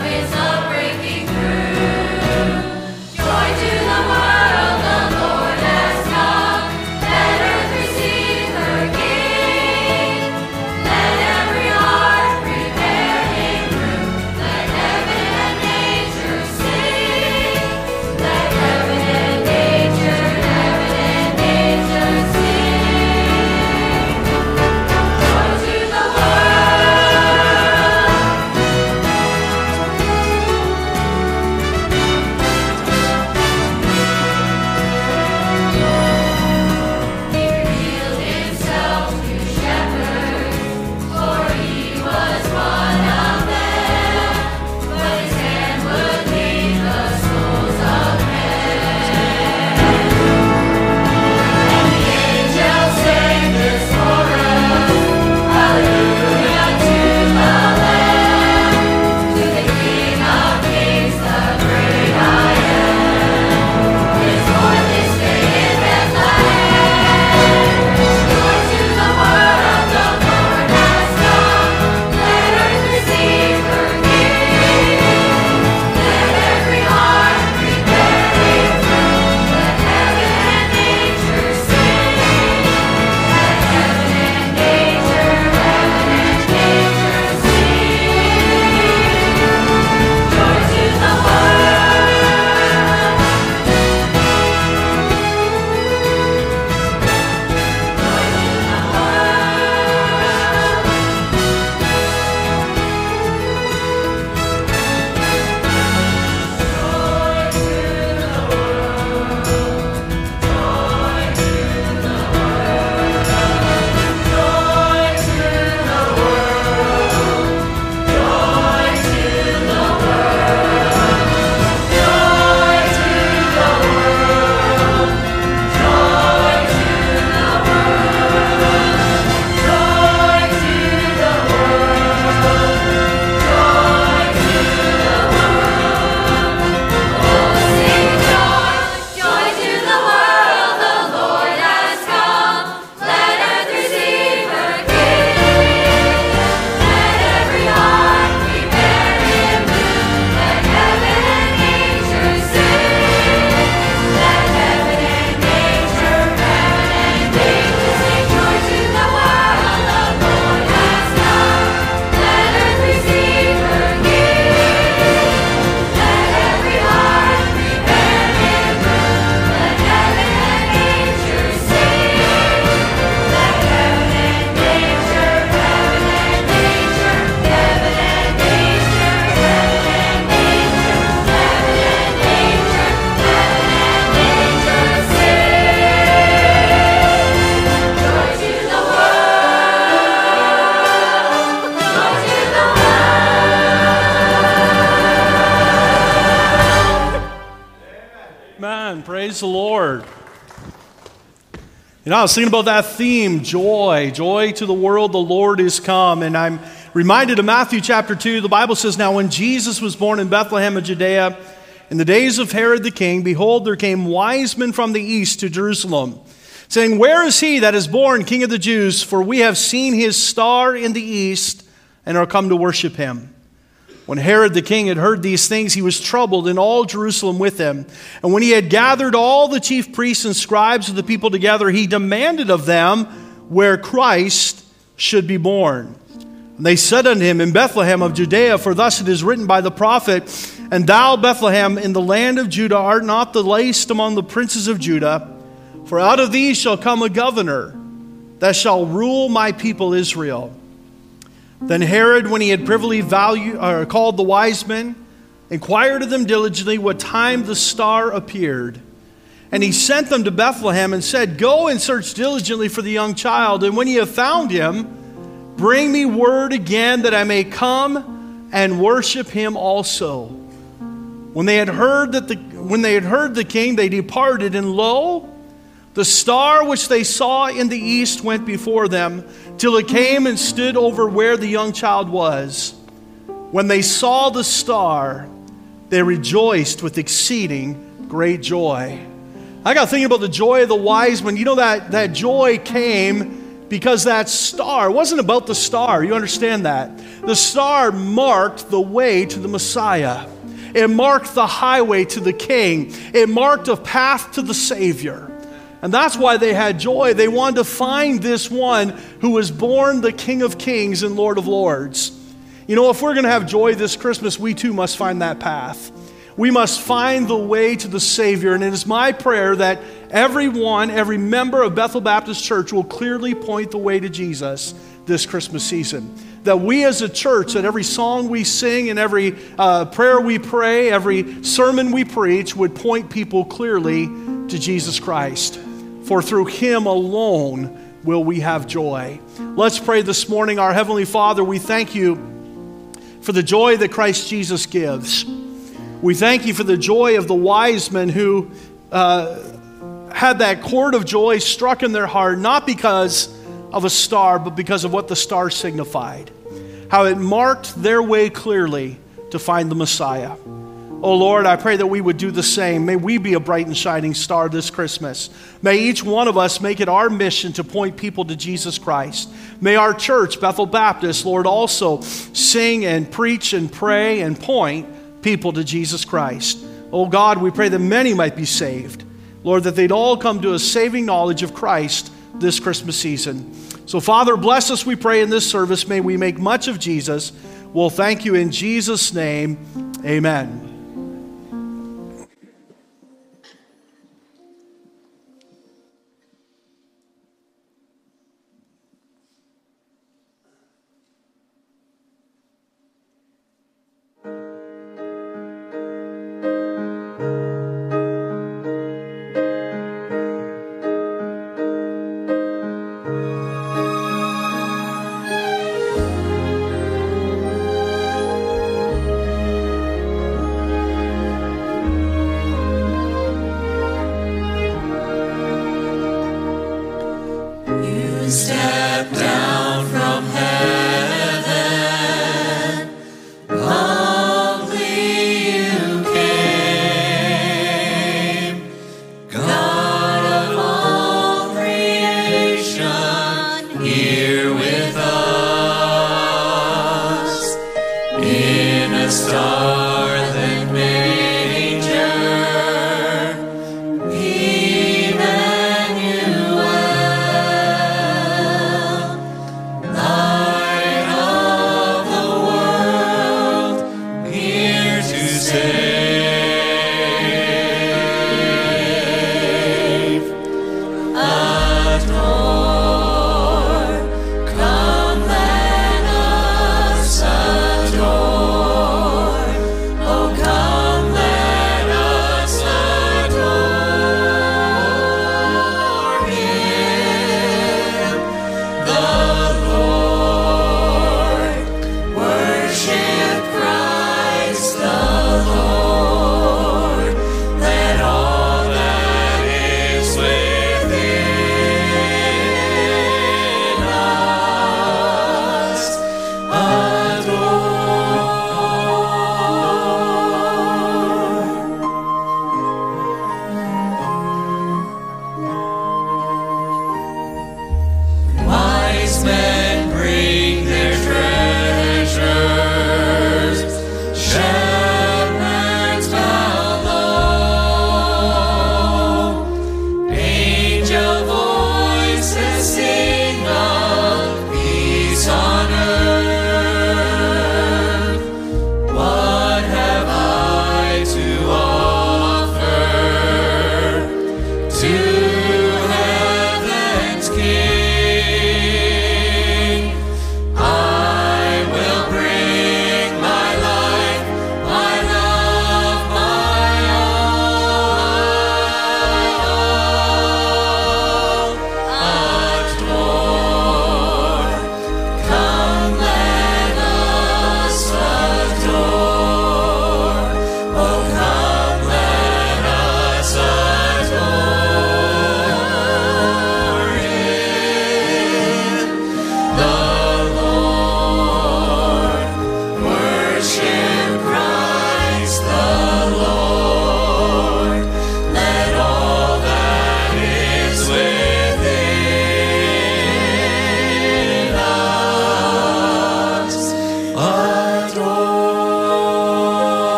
Amen. Praise the Lord. I was thinking about that theme, joy. Joy to the world, the Lord is come. And I'm reminded of Matthew chapter 2. The Bible says, "Now when Jesus was born in Bethlehem of Judea, in the days of Herod the king, behold, there came wise men from the east to Jerusalem, saying, Where is he that is born King of the Jews? For we have seen his star in the east and are come to worship him. When Herod the king had heard these things, he was troubled, and all Jerusalem with him. And when he had gathered all the chief priests and scribes of the people together, he demanded of them where Christ should be born. And they said unto him, In Bethlehem of Judea, for thus it is written by the prophet, And thou, Bethlehem, in the land of Judah, art not the least among the princes of Judah, for out of thee shall come a governor that shall rule my people Israel. Then Herod, when he had privily called the wise men, inquired of them diligently what time the star appeared. And he sent them to Bethlehem and said, Go and search diligently for the young child, and when ye have found him, bring me word again that I may come and worship him also. When they had heard the king, they departed, and lo, the star which they saw in the east went before them, till it came and stood over where the young child was. When they saw the star, they rejoiced with exceeding great joy." I got thinking about the joy of the wise men. You know that joy came because that star, it wasn't about the star, you understand that. The star marked the way to the Messiah. It marked the highway to the King. It marked a path to the Savior. And that's why they had joy. They wanted to find this one who was born the King of Kings and Lord of Lords. You know, if we're going to have joy this Christmas, we too must find that path. We must find the way to the Savior. And it is my prayer that everyone, every member of Bethel Baptist Church will clearly point the way to Jesus this Christmas season. That we as a church, that every song we sing and every prayer we pray, every sermon we preach would point people clearly to Jesus Christ. For through Him alone will we have joy. Let's pray this morning. Our Heavenly Father, we thank You for the joy that Christ Jesus gives. We thank You for the joy of the wise men who had that chord of joy struck in their heart, not because of a star, but because of what the star signified. How it marked their way clearly to find the Messiah. Oh Lord, I pray that we would do the same. May we be a bright and shining star this Christmas. May each one of us make it our mission to point people to Jesus Christ. May our church, Bethel Baptist, Lord, also sing and preach and pray and point people to Jesus Christ. Oh God, we pray that many might be saved. Lord, that they'd all come to a saving knowledge of Christ this Christmas season. So Father, bless us, we pray, in this service. May we make much of Jesus. We'll thank You in Jesus' name. Amen.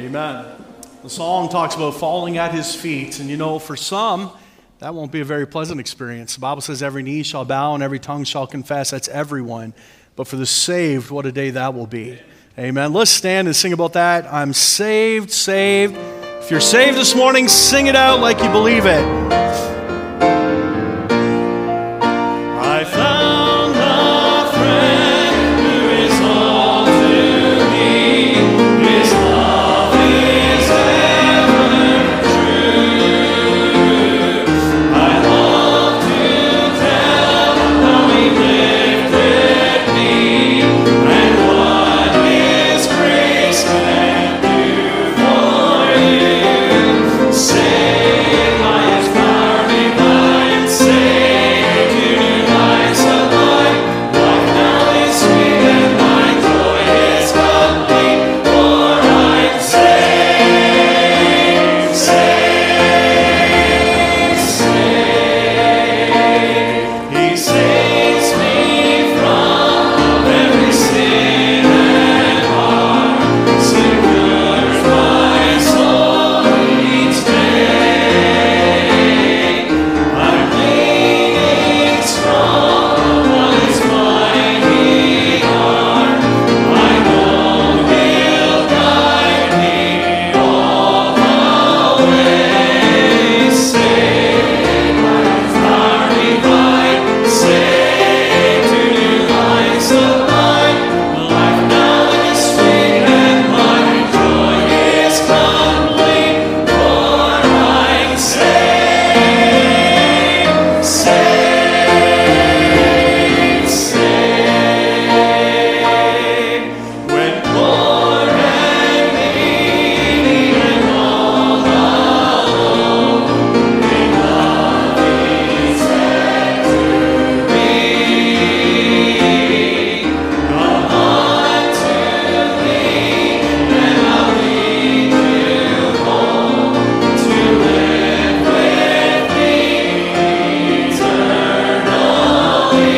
Amen. The song talks about falling at his feet, and you know, for some, that won't be a very pleasant experience. The Bible says every knee shall bow and every tongue shall confess. That's everyone. But for the saved, what a day that will be. Amen. Let's stand and sing about that. I'm saved, saved. If you're saved this morning, sing it out like you believe it. I found a friend who is all to me. His love is ever true. I love to tell how he lifted me and what his grace can do for you. Saved by his power divine, saved to new life sublime. Life now is sweet and my joy is complete, for I'm saved, saved, saved. He saves me from every sin and harm, secures my soul each day. I'm leaning strong on his mighty arm. I know he'll guide me all the way. Saved by his power divine, saved to new life sublime. Life now is sweet and my joy is complete, for I'm saved, saved, saved. When poor and needy and all alone, in love he said to me, come unto me, and I'll lead you home to live with me eternally.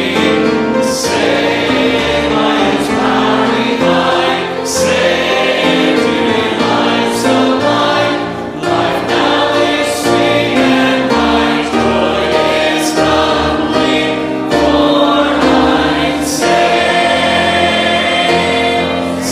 Saved by his power divine, saved to new life sublime. Life now is sweet and my joy is complete, for I'm saved,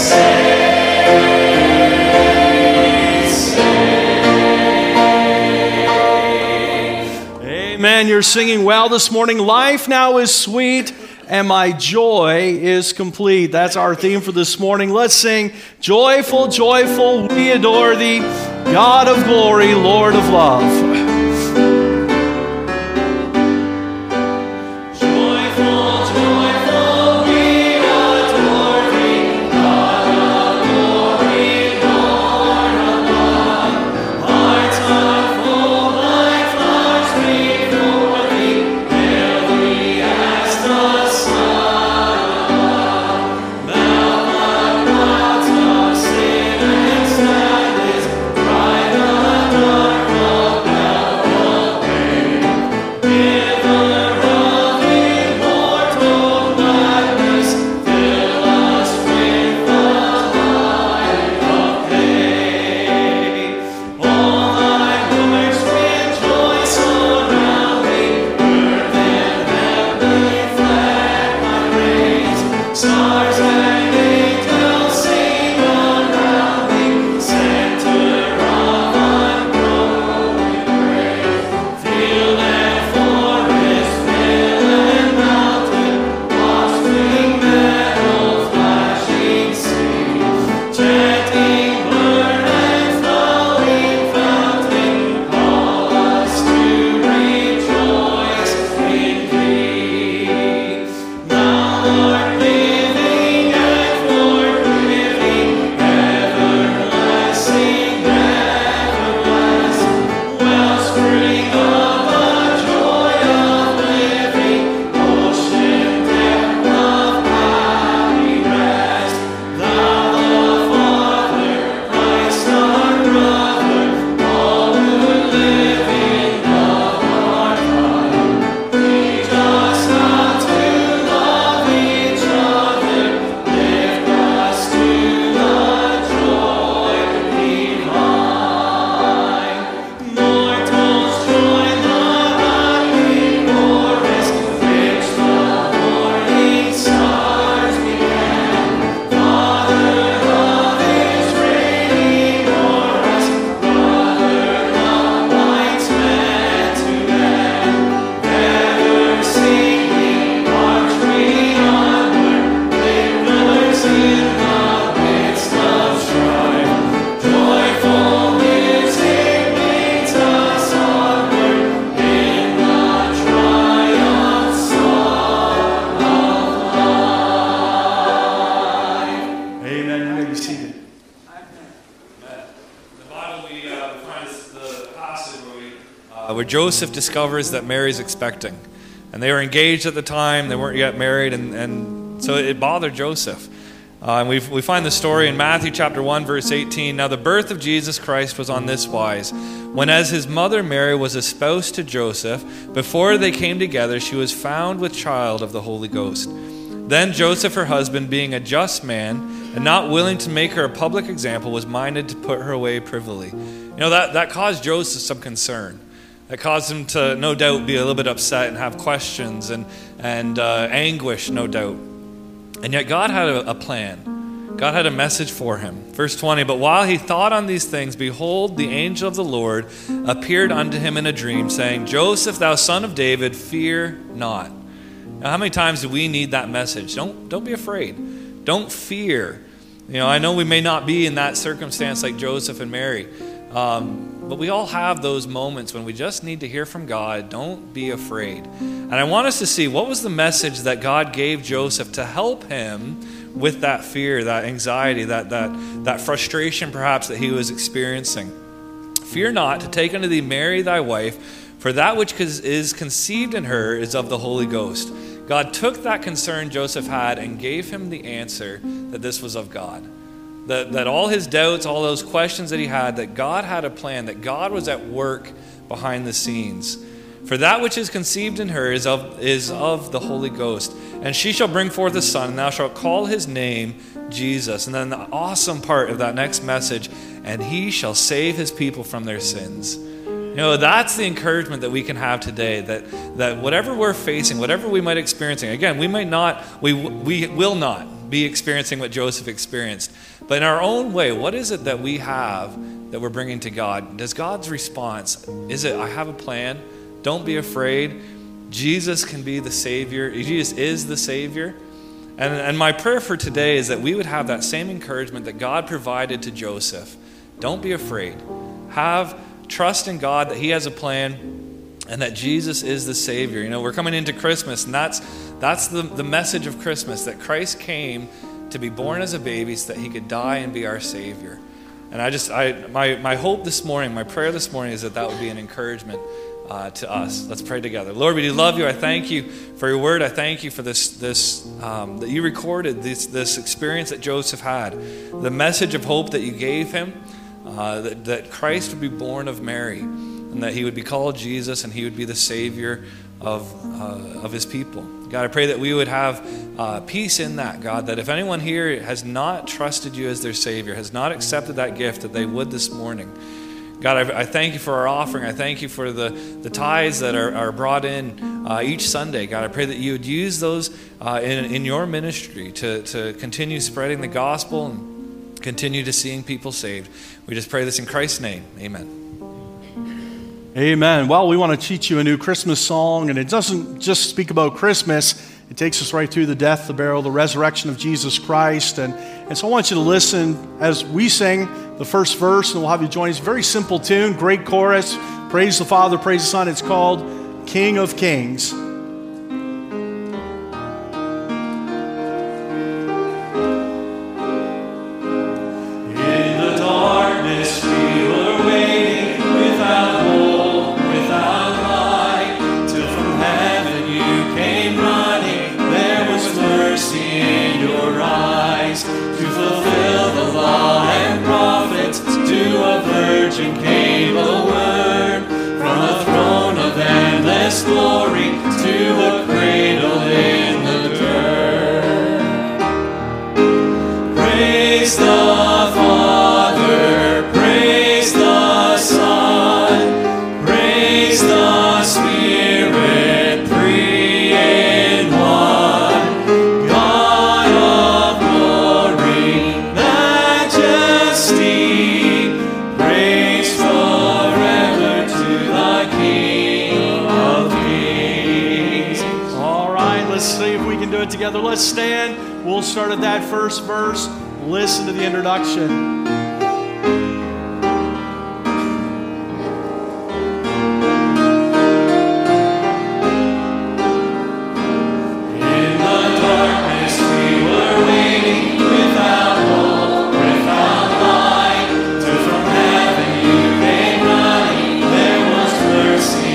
saved, saved. Amen. You're singing well this morning. Life now is sweet and my joy is complete. That's our theme for this morning. Let's sing, joyful, joyful, we adore thee, God of glory, Lord of love. Joyful, joyful, we adore thee, God of glory, Lord of love. Hearts are full like flowers before thee, hail thee as the sun. Melt the clouds of sin and sadness, dry the dark of where Joseph discovers that Mary's expecting. And they were engaged at the time, they weren't yet married, and so it bothered Joseph. And we find the story in Matthew chapter 1, verse 18. Now the birth of Jesus Christ was on this wise. When as his mother Mary was espoused to Joseph, before they came together, she was found with child of the Holy Ghost. Then Joseph, her husband, being a just man, and not willing to make her a public example, was minded to put her away privily. You know, that caused Joseph some concern. That caused him to, no doubt, be a little bit upset and have questions and anguish, no doubt. And yet God had a plan. God had a message for him. Verse 20, but while he thought on these things, behold, the angel of the Lord appeared unto him in a dream, saying, Joseph, thou son of David, fear not. Now, how many times do we need that message? Don't be afraid. Don't fear. You know, I know we may not be in that circumstance like Joseph and Mary, but we all have those moments when we just need to hear from God. Don't be afraid. And I want us to see what was the message that God gave Joseph to help him with that fear, that anxiety, that frustration perhaps that he was experiencing. Fear not to take unto thee Mary thy wife, for that which is conceived in her is of the Holy Ghost. God took that concern Joseph had and gave him the answer that this was of God. That all his doubts, all those questions that he had, that God had a plan, that God was at work behind the scenes. For that which is conceived in her is of the Holy Ghost. And she shall bring forth a son, and thou shalt call his name Jesus. And then the awesome part of that next message, and he shall save his people from their sins. You know, that's the encouragement that we can have today, that whatever we're facing, whatever we might be experiencing, again, we will not be experiencing what Joseph experienced. But in our own way, what is it that we have that we're bringing to God? Does God's response, is it, I have a plan, don't be afraid, Jesus can be the Savior, Jesus is the Savior? And my prayer for today is that we would have that same encouragement that God provided to Joseph. Don't be afraid. Have trust in God that he has a plan and that Jesus is the Savior. You know, we're coming into Christmas, and that's the message of Christmas, that Christ came to be born as a baby so that he could die and be our Savior. And my hope this morning, my prayer this morning is that would be an encouragement to us. Let's pray together. Lord, we do love you. I thank you for your word. I thank you for this that you recorded this experience that Joseph had, the message of hope that you gave him, that Christ would be born of Mary, and that he would be called Jesus, and he would be the Savior of his people. God, I pray that we would have peace in that, God, that if anyone here has not trusted you as their Savior, has not accepted that gift, that they would this morning. God, I thank you for our offering. I thank you for the tithes that are brought in each Sunday. God, I pray that you would use those in your ministry to continue spreading the gospel and continue to seeing people saved. We just pray this in Christ's name. Amen. Amen. Well, we want to teach you a new Christmas song, and it doesn't just speak about Christmas. It takes us right through the death, the burial, the resurrection of Jesus Christ. And so I want you to listen as we sing the first verse, and we'll have you join us. Very simple tune, great chorus. Praise the Father, praise the Son. It's called King of Kings. Came a word from a throne of endless glory to a cradle in the dirt. Praise the Father, praise the Son, praise the Spirit, three in one. God of glory, majesty, together. Let's stand. We'll start at that first verse. Listen to the introduction. Mercy.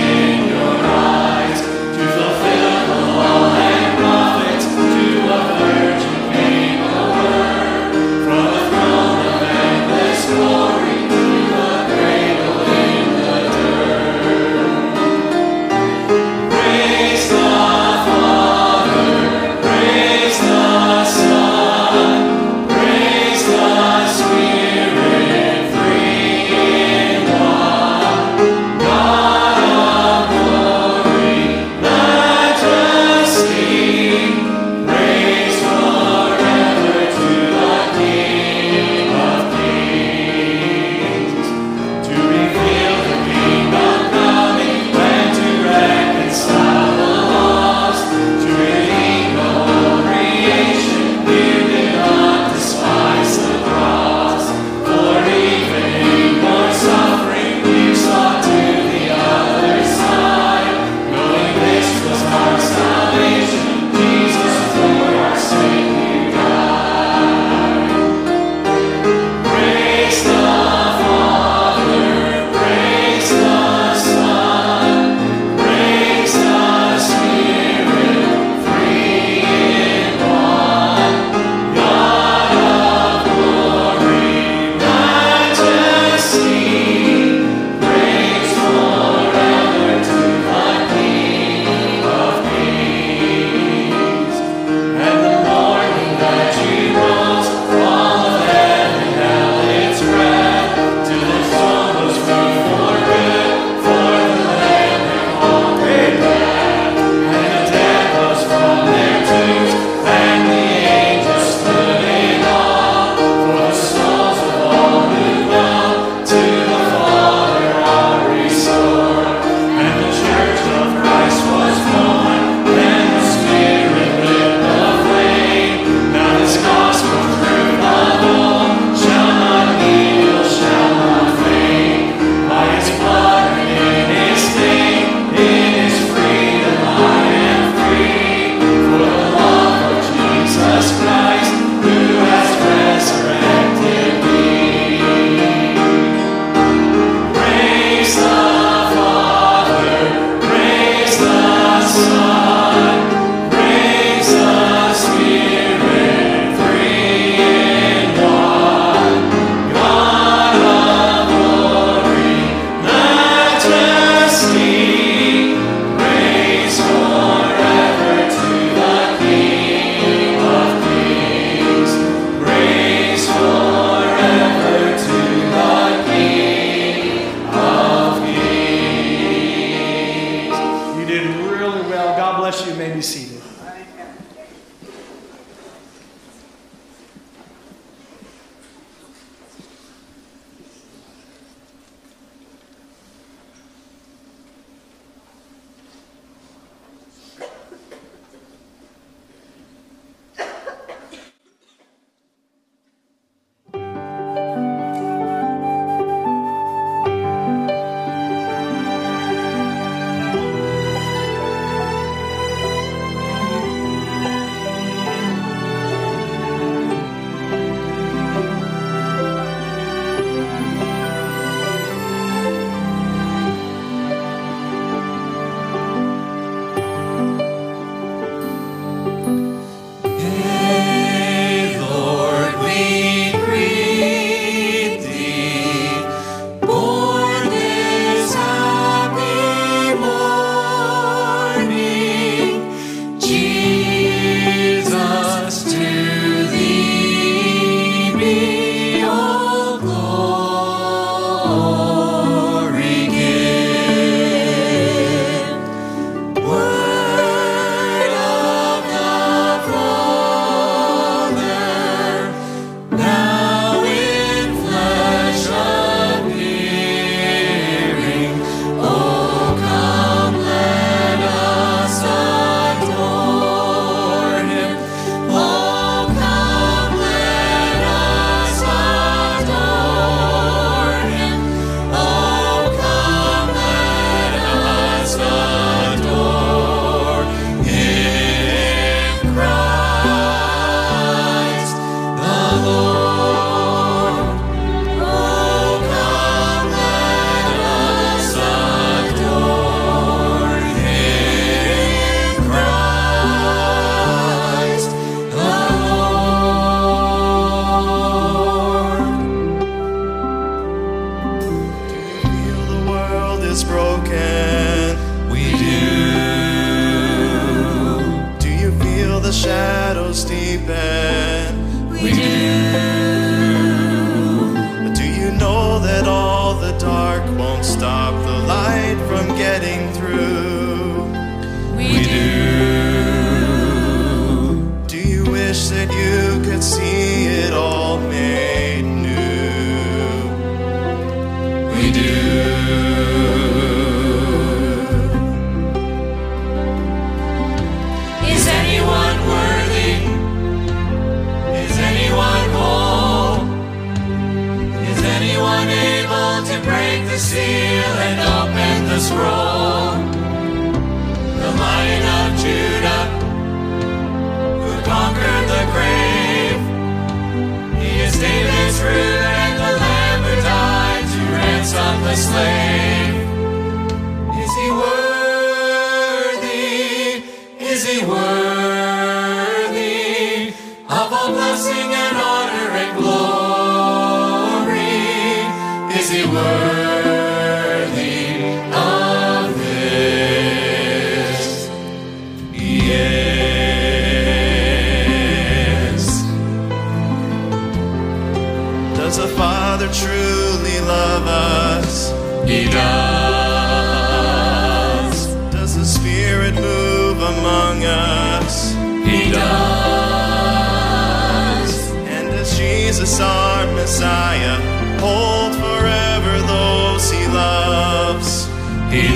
is broken. We do. Do you feel the shadows deepen? We do. Do you know that all the dark won't stop the light from getting through? We do. Do you wish that you could see it all made new? We do. Is anyone worthy? Is anyone whole? Is anyone able to break the seal and open the scroll? The Lion of Judah, who conquered the grave. He is David's root and the Lamb who died to ransom the slave. Is he worthy? Is he worthy of all blessing and honor and glory? Is he worthy of this? Yes. Does the Father truly love us? He does. Does the Spirit move among us? He does. And does Jesus, our Messiah, hold forever those he loves? He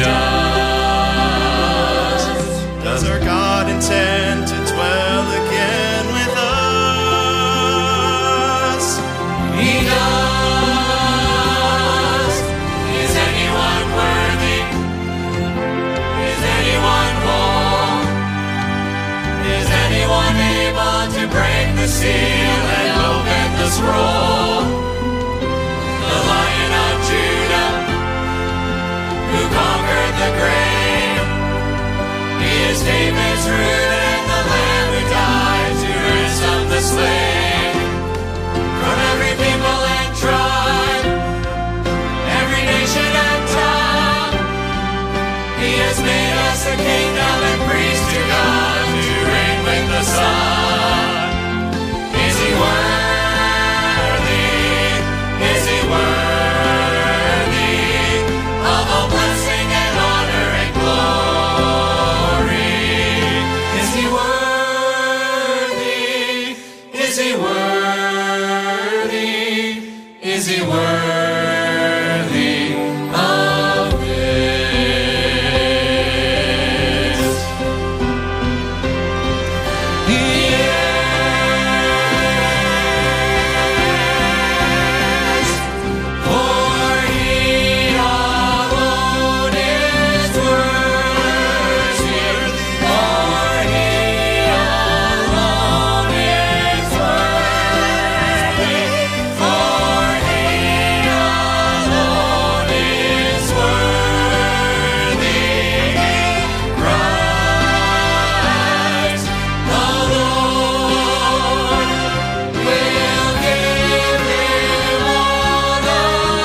does. Does our God intend to dwell again with us? He does. Is anyone worthy? Is anyone whole? Is anyone able to break the seal and open the scroll? The Lion of Judah, who conquered the grave. He is David's root and the Lamb who died to ransom the slave. From every people and tribe, every nation and tongue, he has made us a kingdom and priests to God to reign with the Son. Is he worthy? Is he worthy of all blessing and honor and glory? Is he worthy? Is he worthy? Is he worthy of this? Yes, for he alone is worthy. For he alone is worthy. For he alone is worthy. Christ the Lord will give him all the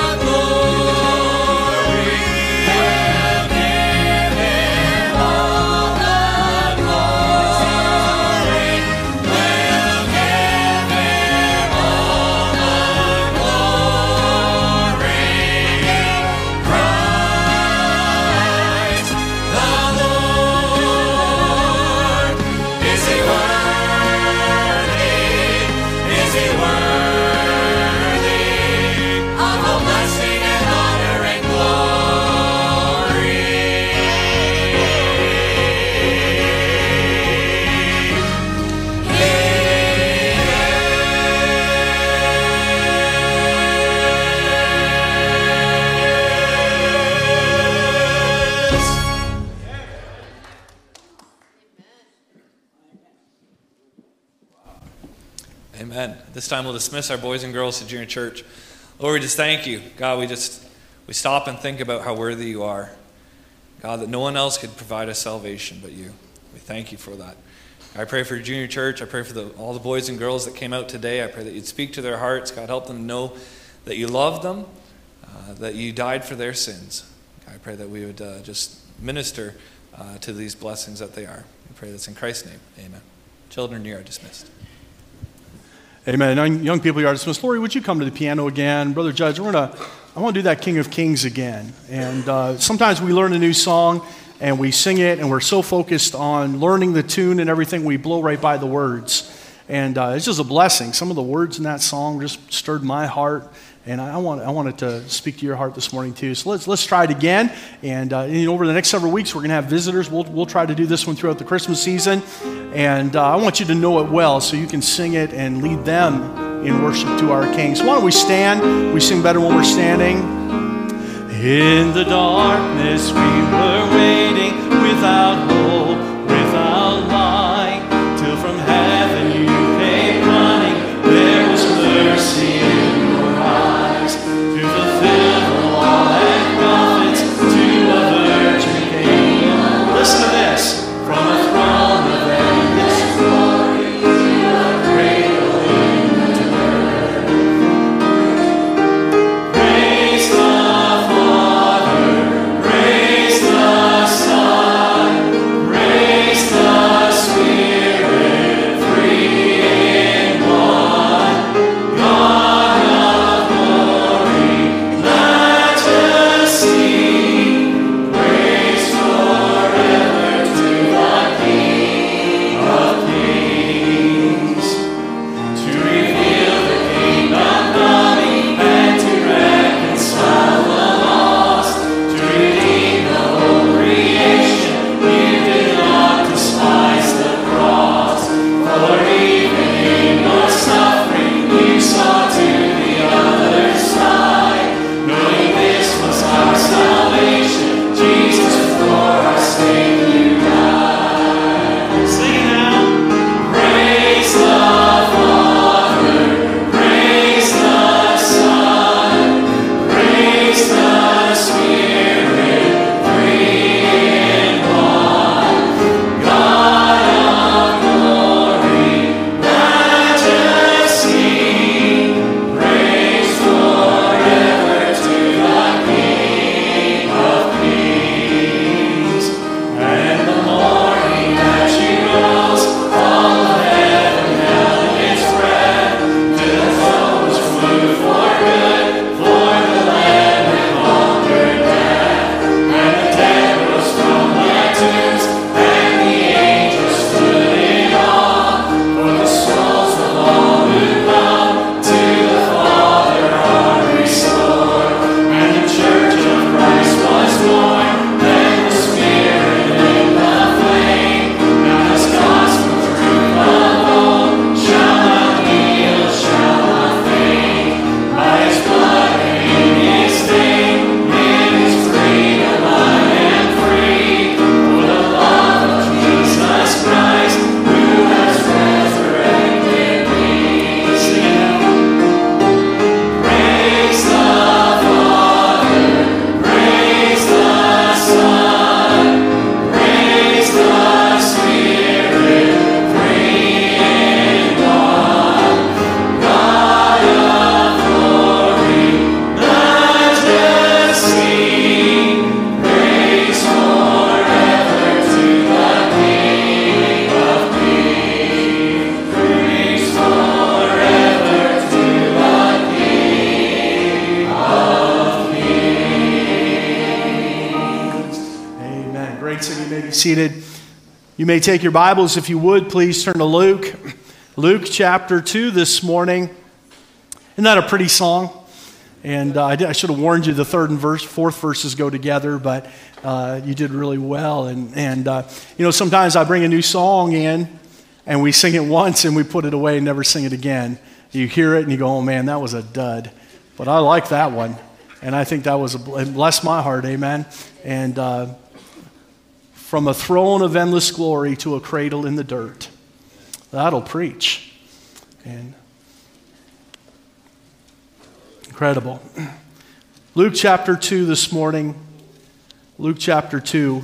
glory. Will give him all the glory. Will give him all the glory. Christ the Lord. Is he worthy? Is he worthy of all blessing and honor and Amen. At this time, we'll dismiss our boys and girls to junior church. Lord, we just thank you. God, we stop and think about how worthy you are. God, that no one else could provide us salvation but you. We thank you for that. I pray for junior church. I pray for all the boys and girls that came out today. I pray that you'd speak to their hearts. God, help them know that you love them, that you died for their sins. I pray that we would just minister to these blessings that they are. We pray this in Christ's name. Amen. Children, you are dismissed. Amen. Young people, you are dismissed. Lori, would you come to the piano again? Brother Judge, I want to do that King of Kings again. And sometimes we learn a new song and we sing it, and we're so focused on learning the tune and everything, we blow right by the words. And it's just a blessing. Some of the words in that song just stirred my heart, and I wanted to speak to your heart this morning too. So let's try it again. And over the next several weeks, we're going to have visitors. We'll try to do this one throughout the Christmas season. And I want you to know it well so you can sing it and lead them in worship to our King. So why don't we stand? We sing better when we're standing. In the darkness we were waiting, without hope, without light, till from heaven you came running. There was mercy in your eyes, to fulfill the law and prophets, to a virgin came. Listen to this, from a throne of endless glory to a cradle in the dirt. Praise the praise the Son, praise the Spirit, three in one. God of glory, majesty, praise forever to the King of Kings. To reveal the kingdom coming and to reconcile the lost, to redeem the whole creation, you did not despise the cross. For even in your suffering, you saw to the other side, knowing this was our salvation. Jesus, for our sake you died. Sing now. Praise the Father, praise the Son, praise the Spirit, three in one. God of glory, majesty, praise forever to the King of Kings. And the morning that you rose, all of heaven held its breath, till those flew for good, for the Lamb had conquered death. And the dead rose from their tombs, and the angels stood in awe, for the souls of all who come to the Father are restored. And the church of Christ was born, then the Spirit in the flame. Now this gospel truth alone shall not yield, shall not fade. By His blood and in His name, in His freedom I am free. For the love of Jesus Christ, who has resurrected me. Sing it now. Praise the Father, praise the Son, praise the Spirit, three in one. God of glory, majesty, praise forever to the King of Kings. Praise forever to the King of Kings. Amen. Great. So you may be seated. You may take your Bibles, if you would, please turn to Luke. Luke chapter 2 this morning. Isn't that a pretty song? And I should have warned you the third and fourth verses go together, but you did really well. And sometimes I bring a new song in, and we sing it once, and we put it away and never sing it again. You hear it, and you go, oh man, that was a dud. But I like that one. And I think that was it blessed my heart, amen. And from a throne of endless glory to a cradle in the dirt. That'll preach. And incredible. Luke chapter 2 this morning. Luke chapter 2.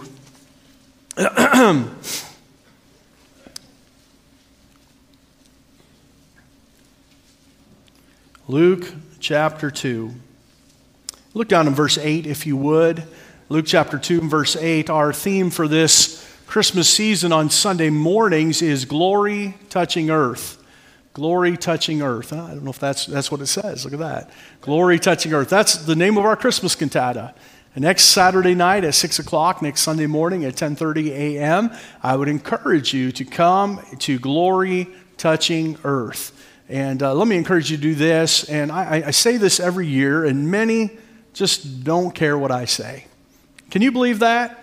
Luke chapter 2. Look down in verse 8 if you would. Luke chapter 2 and verse 8. Our theme for this Christmas season on Sunday mornings is glory touching earth. Glory touching earth. I don't know if that's what it says. Look at that. Glory touching earth. That's the name of our Christmas cantata. And next Saturday night at 6 o'clock, next Sunday morning at 10:30 a.m., I would encourage you to come to Glory Touching Earth. And let me encourage you to do this. And I say this every year, and many just don't care what I say. Can you believe that?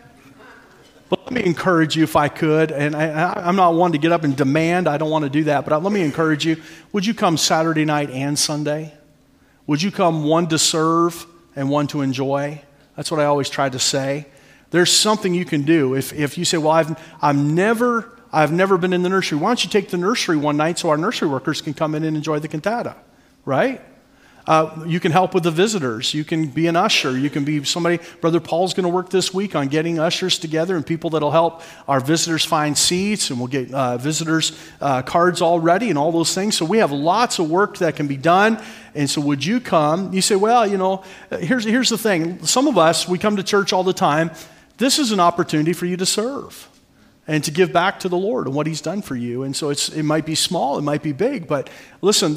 But let me encourage you if I could. And I'm not one to get up and demand. I don't want to do that. But let me encourage you. Would you come Saturday night and Sunday? Would you come one to serve and one to enjoy? That's what I always try to say. There's something you can do. If you say, well, I've never been in the nursery. Why don't you take the nursery one night so our nursery workers can come in and enjoy the cantata, right? You can help with the visitors. You can be an usher. You can be somebody. Brother Paul's going to work this week on getting ushers together and people that'll help our visitors find seats, and we'll get visitors cards all ready and all those things. So we have lots of work that can be done. And so would you come? You say, well, here's the thing. Some of us, we come to church all the time. This is an opportunity for you to serve and to give back to the Lord and what He's done for you. And so it might be small, it might be big, but listen,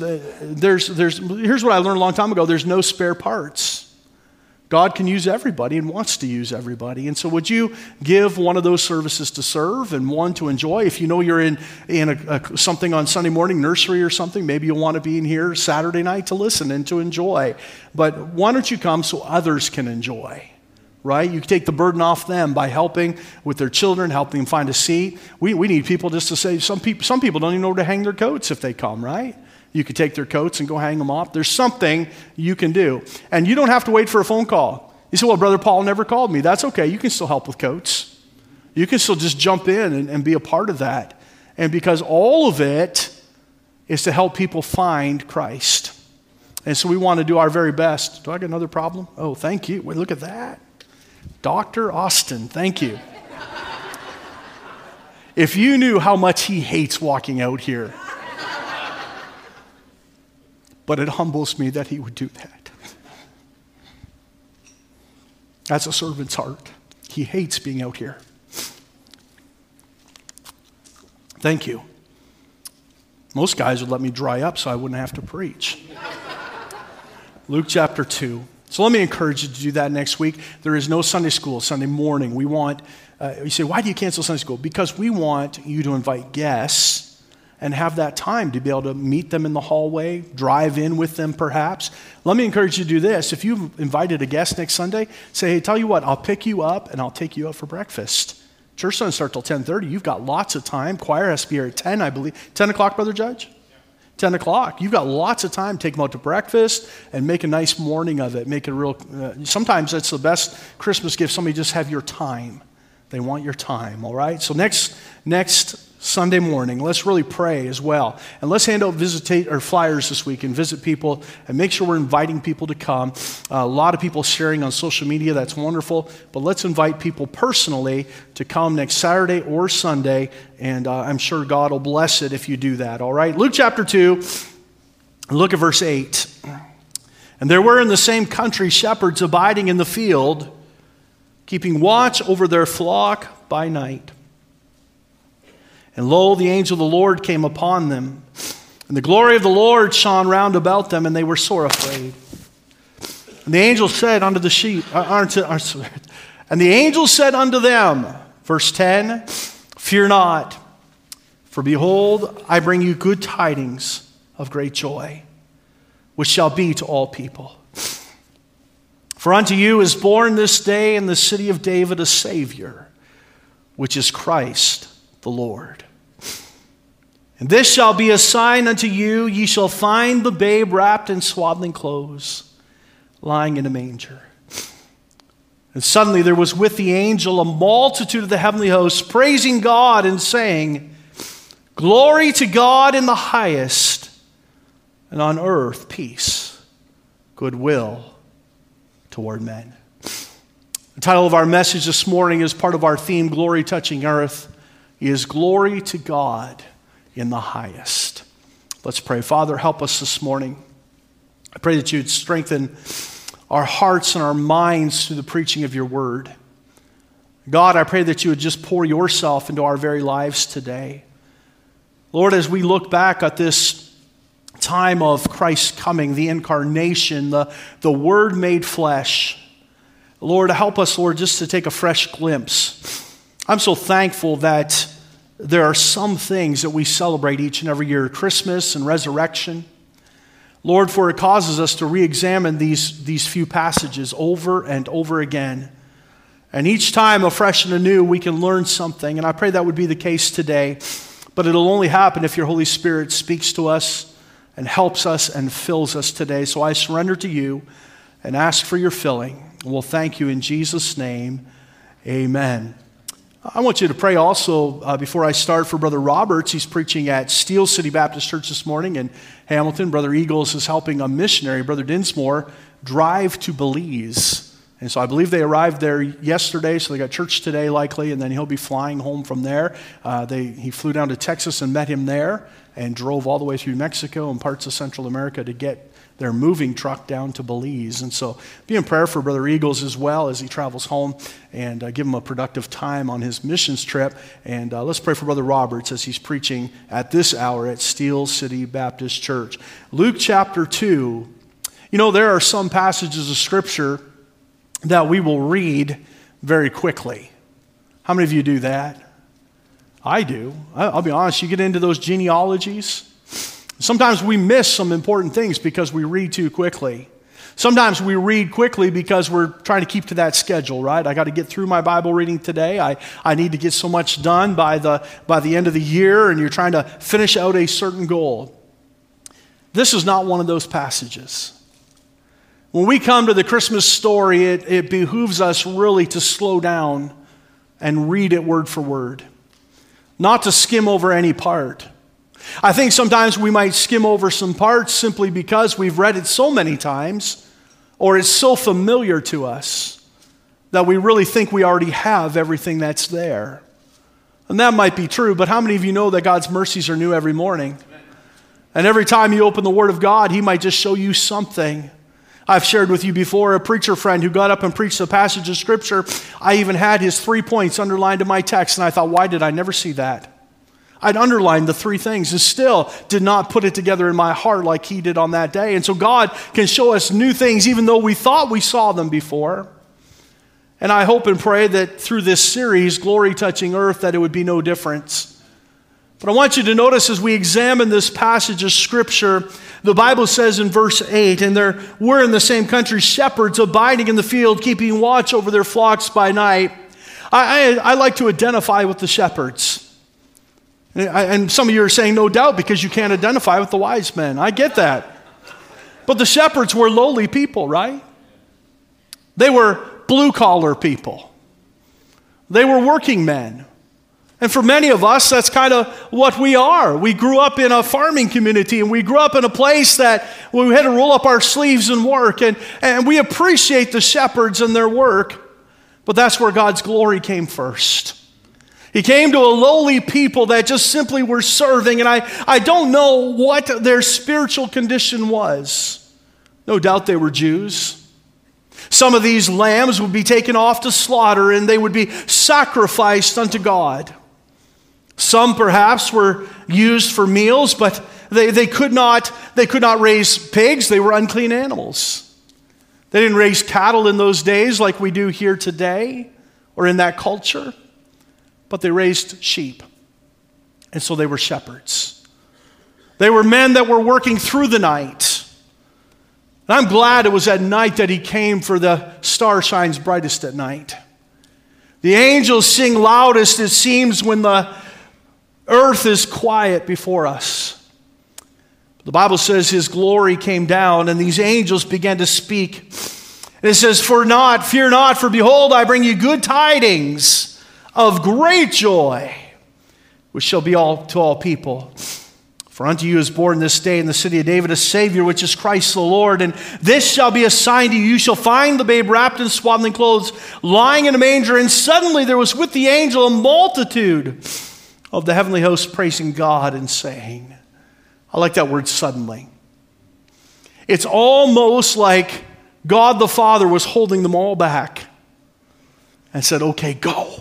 here's what I learned a long time ago. There's no spare parts. God can use everybody and wants to use everybody. And so would you give one of those services to serve and one to enjoy? If you know you're in something on Sunday morning, nursery or something, maybe you'll want to be in here Saturday night to listen and to enjoy. But why don't you come so others can enjoy? Right? You take the burden off them by helping with their children, helping them find a seat. We need people just to say, some people don't even know where to hang their coats if they come, right? You could take their coats and go hang them up. There's something you can do. And you don't have to wait for a phone call. You say, well, Brother Paul never called me. That's okay. You can still help with coats. You can still just jump in and be a part of that. And because all of it is to help people find Christ. And so we want to do our very best. Do I get another problem? Oh, thank you. Wait, look at that. Dr. Austin, thank you. If you knew how much he hates walking out here. But it humbles me that he would do that. That's a servant's heart. He hates being out here. Thank you. Most guys would let me dry up so I wouldn't have to preach. Luke chapter 2. So let me encourage you to do that next week. There is no Sunday school, Sunday morning. We want, you say, why do you cancel Sunday school? Because we want you to invite guests and have that time to be able to meet them in the hallway, drive in with them perhaps. Let me encourage you to do this. If you've invited a guest next Sunday, say, hey, tell you what, I'll pick you up and I'll take you out for breakfast. Church doesn't start till 10:30. You've got lots of time. Choir has to be here at 10, I believe. 10 o'clock, Brother Judge? 10 o'clock. You've got lots of time. Take them out to breakfast and make a nice morning of it. Make it real. Sometimes that's the best Christmas gift. Somebody just have your time. They want your time, all right? So next Sunday morning, let's really pray as well. And let's hand out flyers this week and visit people and make sure we're inviting people to come. A lot of people sharing on social media. That's wonderful. But let's invite people personally to come next Saturday or Sunday. And I'm sure God will bless it if you do that, all right? Luke chapter 2, look at verse 8. And there were in the same country shepherds abiding in the field, keeping watch over their flock by night. And lo, the angel of the Lord came upon them, and the glory of the Lord shone round about them, and they were sore afraid. And the angel said unto the sheep, and the angel said unto them, verse 10, fear not, for behold, I bring you good tidings of great joy, which shall be to all people. For unto you is born this day in the city of David a Savior, which is Christ the Lord. And this shall be a sign unto you, ye shall find the babe wrapped in swaddling clothes, lying in a manger. And suddenly there was with the angel a multitude of the heavenly hosts, praising God and saying, Glory to God in the highest, and on earth peace, goodwill toward men. The title of our message this morning is part of our theme, Glory Touching Earth, is Glory to God in the highest. Let's pray. Father, help us this morning. I pray that you'd strengthen our hearts and our minds through the preaching of your word. God, I pray that you would just pour yourself into our very lives today. Lord, as we look back at this time of Christ's coming, the incarnation, the Word made flesh, Lord, help us, Lord, just to take a fresh glimpse. I'm so thankful that there are some things that we celebrate each and every year, Christmas and resurrection. Lord, for it causes us to re-examine these few passages over and over again. And each time, afresh and anew, we can learn something. And I pray that would be the case today. But it'll only happen if your Holy Spirit speaks to us and helps us and fills us today. So I surrender to you and ask for your filling. We'll thank you in Jesus' name. Amen. I want you to pray also before I start for Brother Roberts. He's preaching at Steel City Baptist Church this morning in Hamilton. Brother Eagles is helping a missionary, Brother Dinsmore, drive to Belize. And so I believe they arrived there yesterday, so they got church today likely, and then he'll be flying home from there. He flew down to Texas and met him there and drove all the way through Mexico and parts of Central America to get their moving truck down to Belize. And so be in prayer for Brother Eagles as well as he travels home, and give him a productive time on his missions trip. And let's pray for Brother Roberts as he's preaching at this hour at Steel City Baptist Church. Luke chapter 2. You know, there are some passages of Scripture that we will read very quickly. How many of you do that? I do. I'll be honest, you get into those genealogies. Sometimes we miss some important things because we read too quickly. Sometimes we read quickly because we're trying to keep to that schedule, right? I got to get through my Bible reading today. I need to get so much done by the end of the year, and you're trying to finish out a certain goal. This is not one of those passages. When we come to the Christmas story, it behooves us really to slow down and read it word for word, not to skim over any part. I think sometimes we might skim over some parts simply because we've read it so many times, or it's so familiar to us that we really think we already have everything that's there. And that might be true, but how many of you know that God's mercies are new every morning? And every time you open the Word of God, He might just show you something. I've shared with you before a preacher friend who got up and preached a passage of Scripture. I even had his 3 points underlined in my text, and I thought, why did I never see that? I'd underlined the 3 things and still did not put it together in my heart like he did on that day. And so God can show us new things even though we thought we saw them before. And I hope and pray that through this series, Glory Touching Earth, that it would be no difference. But I want you to notice as we examine this passage of Scripture, the Bible says in verse 8, and there were in the same country shepherds abiding in the field, keeping watch over their flocks by night. I like to identify with the shepherds. And some of you are saying no doubt because you can't identify with the wise men. I get that. But the shepherds were lowly people, right? They were blue-collar people. They were working men. And for many of us, that's kind of what we are. We grew up in a farming community, and we grew up in a place that we had to roll up our sleeves and work. And we appreciate the shepherds and their work, but that's where God's glory came first. He came to a lowly people that just simply were serving, and I don't know what their spiritual condition was. No doubt they were Jews. Some of these lambs would be taken off to slaughter, and they would be sacrificed unto God. Some perhaps were used for meals, but they could not raise pigs. They were unclean animals. They didn't raise cattle in those days like we do here today or in that culture, but they raised sheep. And so they were shepherds. They were men that were working through the night. And I'm glad it was at night that He came, for the star shines brightest at night. The angels sing loudest, it seems, when the earth is quiet before us. The Bible says His glory came down, and these angels began to speak. And it says, fear not, for behold, I bring you good tidings of great joy, which shall be to all people. For unto you is born this day in the city of David a Savior, which is Christ the Lord. And this shall be a sign to you. You shall find the babe wrapped in swaddling clothes, lying in a manger. And suddenly there was with the angel a multitude of the heavenly host praising God and saying, I like that word, suddenly. It's almost like God the Father was holding them all back and said, okay, go.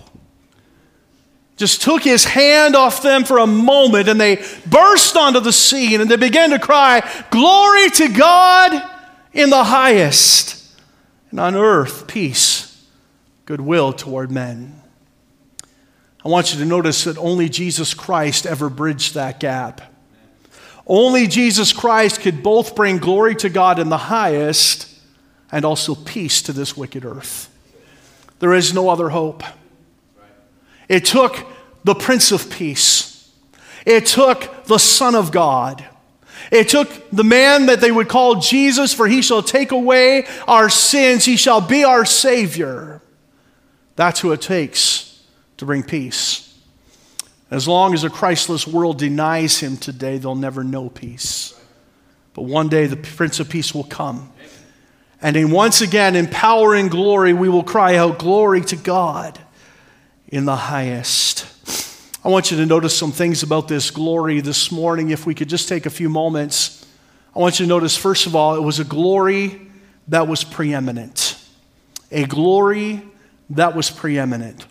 just took his hand off them for a moment, and they burst onto the scene, and they began to cry, "Glory to God in the highest, and on earth peace, goodwill toward men." I want you to notice that only Jesus Christ ever bridged that gap. Only Jesus Christ could both bring glory to God in the highest and also peace to this wicked earth. There is no other hope. It took the Prince of Peace. It took the Son of God. It took the man that they would call Jesus, for he shall take away our sins. He shall be our Savior. That's who it takes to bring peace. As long as a Christless world denies him today, they'll never know peace. But one day the Prince of Peace will come. And in once again, in power and glory, we will cry out, "Glory to God in the highest." I want you to notice some things about this glory this morning. If we could just take a few moments. I want you to notice, first of all, it was a glory that was preeminent. A glory that was preeminent.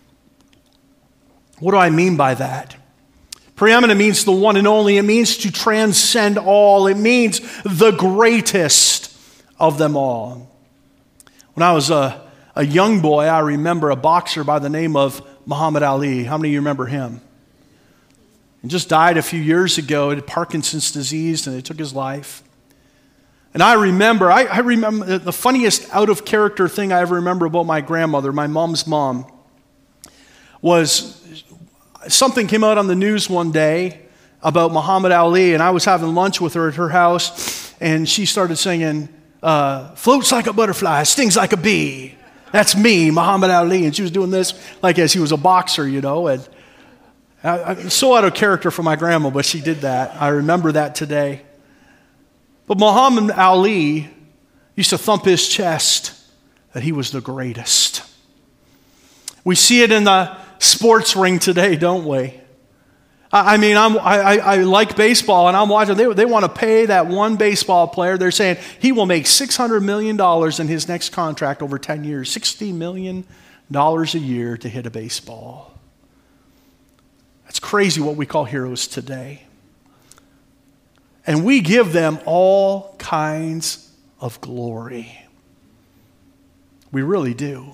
What do I mean by that? Preeminent means the one and only. It means to transcend all. It means the greatest of them all. When I was a young boy, I remember a boxer by the name of Muhammad Ali. How many of you remember him? He just died a few years ago. He had Parkinson's disease, and it took his life. And I remember the funniest out-of-character thing I ever remember about my grandmother, my mom's mom, was something came out on the news one day about Muhammad Ali, and I was having lunch with her at her house, and she started singing, "Floats like a butterfly, stings like a bee. That's me, Muhammad Ali." And she was doing this like as he was a boxer, you know. And I'm so out of character for my grandma, but she did that. I remember that today. But Muhammad Ali used to thump his chest that he was the greatest. We see it in the sports ring today, don't we? I mean, I like baseball, and I'm watching. They want to pay that one baseball player. They're saying he will make $600 million in his next contract over 10 years. $60 million a year to hit a baseball. That's crazy what we call heroes today. And we give them all kinds of glory. We really do.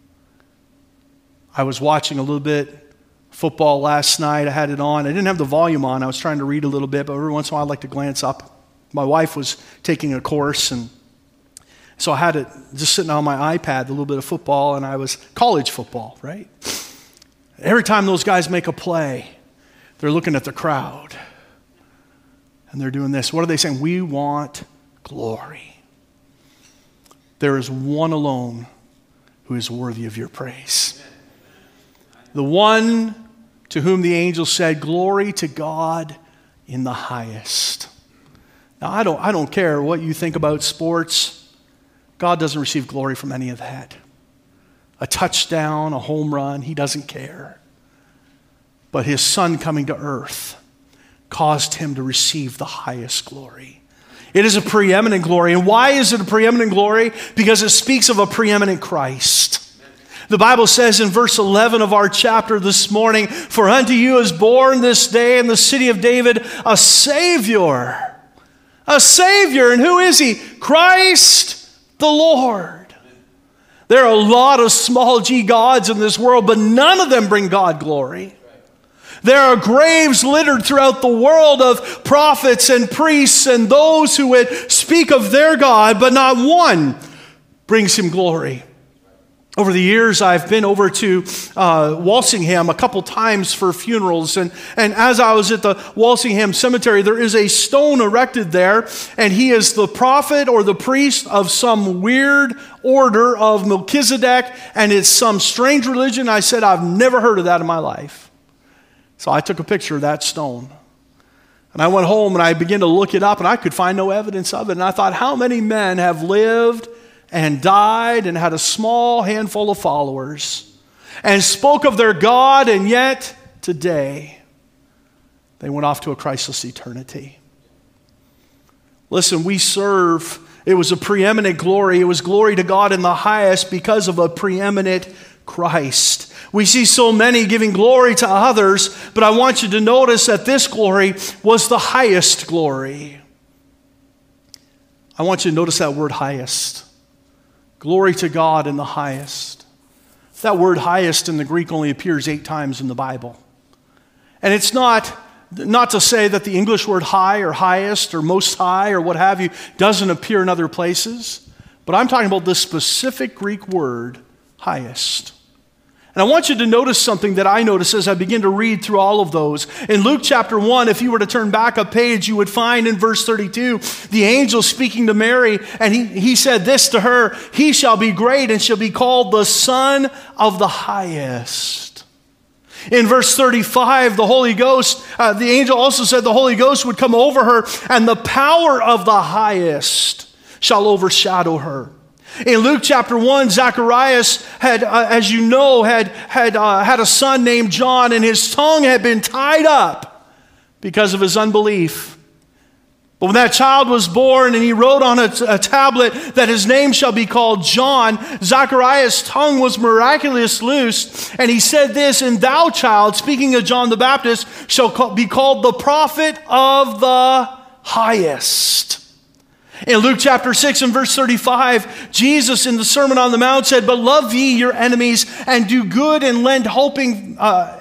I was watching a little bit football last night. I had it on. I didn't have the volume on. I was trying to read a little bit, but every once in a while I'd like to glance up. My wife was taking a course, and so I had it just sitting on my iPad, a little bit of football, and I was college football, right? Every time those guys make a play, they're looking at the crowd, and they're doing this. What are they saying? We want glory. There is one alone who is worthy of your praise. The one to whom the angel said, "Glory to God in the highest." Now, I don't care what you think about sports. God doesn't receive glory from any of that. A touchdown, a home run, he doesn't care. But his son coming to earth caused him to receive the highest glory. It is a preeminent glory. And why is it a preeminent glory? Because it speaks of a preeminent Christ. The Bible says in verse 11 of our chapter this morning, "For unto you is born this day in the city of David a Savior." A Savior. And who is he? Christ the Lord. There are a lot of small g gods in this world, but none of them bring God glory. There are graves littered throughout the world of prophets and priests and those who would speak of their God, but not one brings him glory. Over the years, I've been over to Walsingham a couple times for funerals. And as I was at the Walsingham Cemetery, there is a stone erected there. And he is the prophet or the priest of some weird order of Melchizedek. And it's some strange religion. I said, I've never heard of that in my life. So I took a picture of that stone. And I went home and I began to look it up. And I could find no evidence of it. And I thought, how many men have lived and died and had a small handful of followers and spoke of their God, and yet today they went off to a Christless eternity. Listen, we serve, it was a preeminent glory. It was glory to God in the highest because of a preeminent Christ. We see so many giving glory to others, but I want you to notice that this glory was the highest glory. I want you to notice that word highest. Glory to God in the highest. That word highest in the Greek only appears 8 times in the Bible. And it's not to say that the English word high or highest or most high or what have you doesn't appear in other places. But I'm talking about this specific Greek word, highest. And I want you to notice something that I notice as I begin to read through all of those. In Luke chapter 1, if you were to turn back a page, you would find in verse 32, the angel speaking to Mary, and he said this to her, "He shall be great and shall be called the Son of the Highest." In verse 35, the Holy Ghost, the angel also said the Holy Ghost would come over her, and the power of the Highest shall overshadow her. In Luke chapter 1, Zacharias had, as you know, had a son named John, and his tongue had been tied up because of his unbelief. But when that child was born and he wrote on a tablet that his name shall be called John, Zacharias' tongue was miraculously loosed, and he said this, "And thou, child," speaking of John the Baptist, "shall be called the prophet of the highest." In Luke chapter 6 and verse 35, Jesus in the Sermon on the Mount said, "But love ye your enemies, and do good and lend, hoping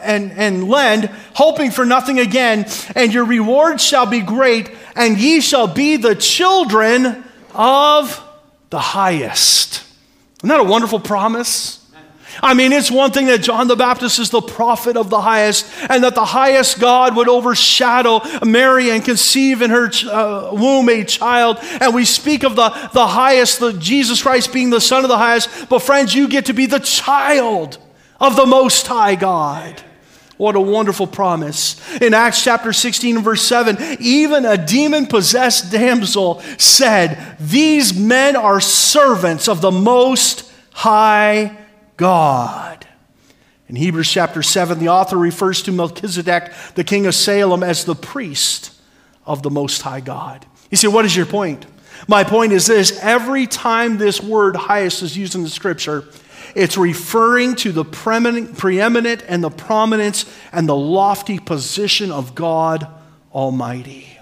hoping for nothing again, and your reward shall be great, and ye shall be the children of the highest." Isn't that a wonderful promise? I mean, it's one thing that John the Baptist is the prophet of the highest, and that the highest God would overshadow Mary and conceive in her womb a child. And we speak of the highest, Jesus Christ being the Son of the highest. But friends, you get to be the child of the Most High God. What a wonderful promise. In Acts chapter 16 and verse 7, even a demon-possessed damsel said, "These men are servants of the Most High God." In Hebrews chapter 7, the author refers to Melchizedek, the king of Salem, as the priest of the Most High God. You say, what is your point? My point is this: every time this word highest is used in the scripture, it's referring to the preeminent and the prominence and the lofty position of God Almighty.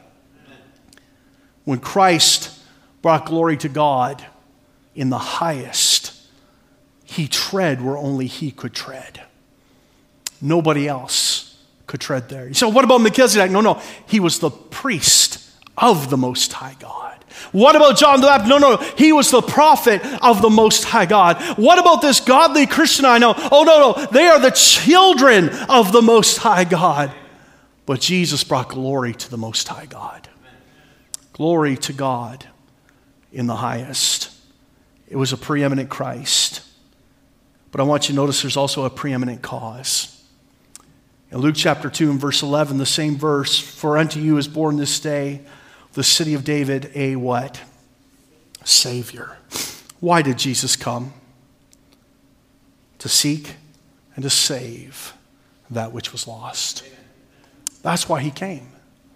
When Christ brought glory to God in the highest, he tread where only he could tread. Nobody else could tread there. So what about Melchizedek? No. He was the priest of the Most High God. What about John the Baptist? No. He was the prophet of the Most High God. What about this godly Christian I know? Oh, no. They are the children of the Most High God. But Jesus brought glory to the Most High God. Glory to God in the highest. It was a preeminent Christ. But I want you to notice there's also a preeminent cause. In Luke chapter 2 and verse 11, the same verse, "For unto you is born this day the city of David a" what? Savior. Why did Jesus come? To seek and to save that which was lost. That's why he came.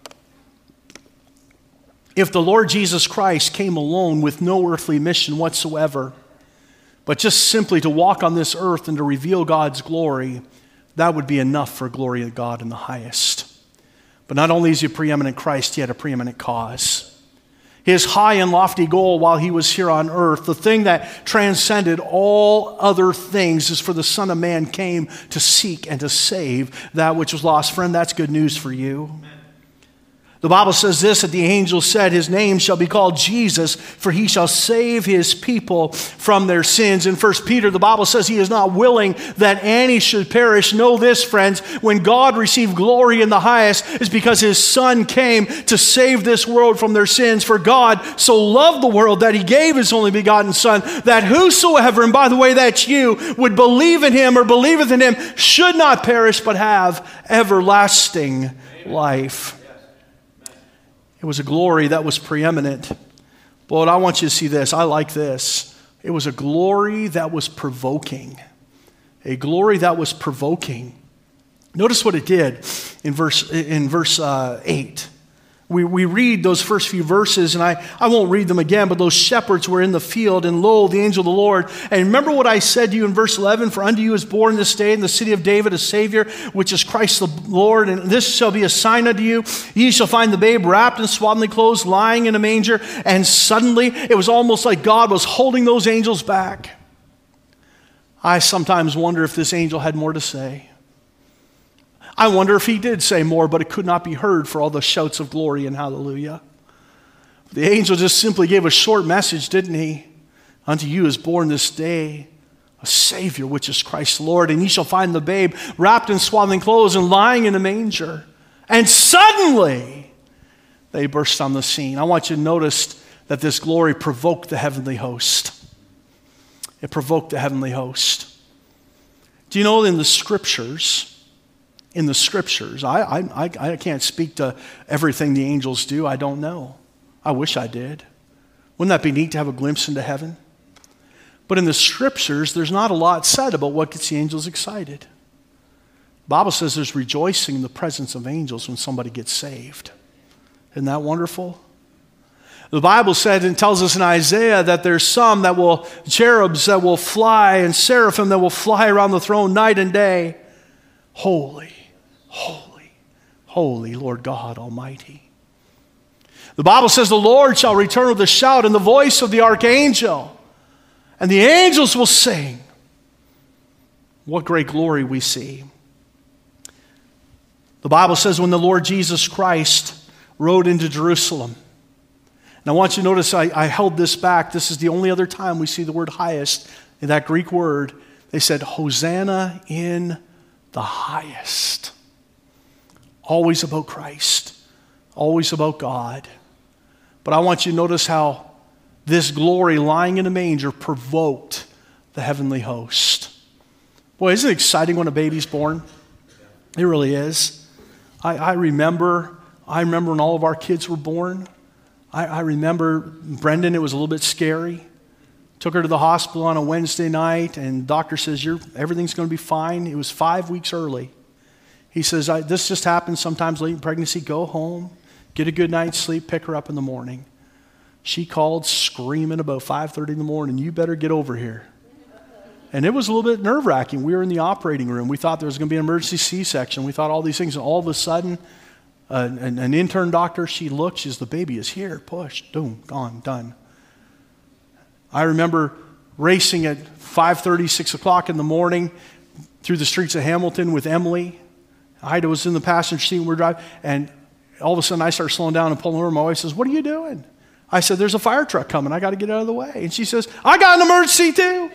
If the Lord Jesus Christ came alone with no earthly mission whatsoever, but just simply to walk on this earth and to reveal God's glory, that would be enough for glory of God in the highest. But not only is he a preeminent Christ, he had a preeminent cause. His high and lofty goal while he was here on earth, the thing that transcended all other things, is for the Son of Man came to seek and to save that which was lost. Friend, that's good news for you. The Bible says this, that the angel said, "His name shall be called Jesus, for he shall save his people from their sins." In 1 Peter, the Bible says he is not willing that any should perish. Know this, friends, when God received glory in the highest, is because his Son came to save this world from their sins. For God so loved the world that he gave his only begotten Son, that whosoever, and by the way, that's you, would believe in him or believeth in him, should not perish but have everlasting life. It was a glory that was preeminent. But I want you to see this. I like this. It was a glory that was provoking. A glory that was provoking. Notice what it did in verse 8. We read those first few verses, and I won't read them again, but those shepherds were in the field, and lo, the angel of the Lord. And remember what I said to you in verse 11, for unto you is born this day in the city of David a Savior, which is Christ the Lord, and this shall be a sign unto you. Ye shall find the babe wrapped in swaddling clothes, lying in a manger. And suddenly, it was almost like God was holding those angels back. I sometimes wonder if this angel had more to say. I wonder if he did say more, but it could not be heard for all the shouts of glory and hallelujah. The angel just simply gave a short message, didn't he? Unto you is born this day a Savior, which is Christ the Lord, and ye shall find the babe wrapped in swaddling clothes and lying in a manger. And suddenly they burst on the scene. I want you to notice that this glory provoked the heavenly host. It provoked the heavenly host. Do you know in the scriptures, I can't speak to everything the angels do. I don't know. I wish I did. Wouldn't that be neat to have a glimpse into heaven? But in the scriptures, there's not a lot said about what gets the angels excited. The Bible says there's rejoicing in the presence of angels when somebody gets saved. Isn't that wonderful? The Bible said and tells us in Isaiah that there's some cherubs that will fly, and seraphim that will fly around the throne night and day. Holy, holy, holy Lord God Almighty. The Bible says the Lord shall return with a shout and the voice of the archangel, and the angels will sing. What great glory we see. The Bible says when the Lord Jesus Christ rode into Jerusalem, and I want you to notice I held this back. This is the only other time we see the word highest in that Greek word. They said, Hosanna in the highest. Always about Christ. Always about God. But I want you to notice how this glory lying in a manger provoked the heavenly host. Boy, isn't it exciting when a baby's born? It really is. I remember when all of our kids were born. I remember Brendan, it was a little bit scary. Took her to the hospital on a Wednesday night, and the doctor says, everything's going to be fine. It was 5 weeks early. He says, this just happens sometimes late in pregnancy. Go home, get a good night's sleep, pick her up in the morning. She called screaming about 5:30 in the morning, you better get over here. And it was a little bit nerve-wracking. We were in the operating room. We thought there was going to be an emergency C-section. We thought all these things, and all of a sudden, an intern doctor, she looked, she says, the baby is here, push, boom, gone, done. I remember racing at 5:30, 6 o'clock in the morning through the streets of Hamilton with Emily. Ida was in the passenger seat and we're driving, and all of a sudden I start slowing down and pulling over. My wife says, what are you doing? I said, there's a fire truck coming. I got to get out of the way. And she says, I got an emergency too.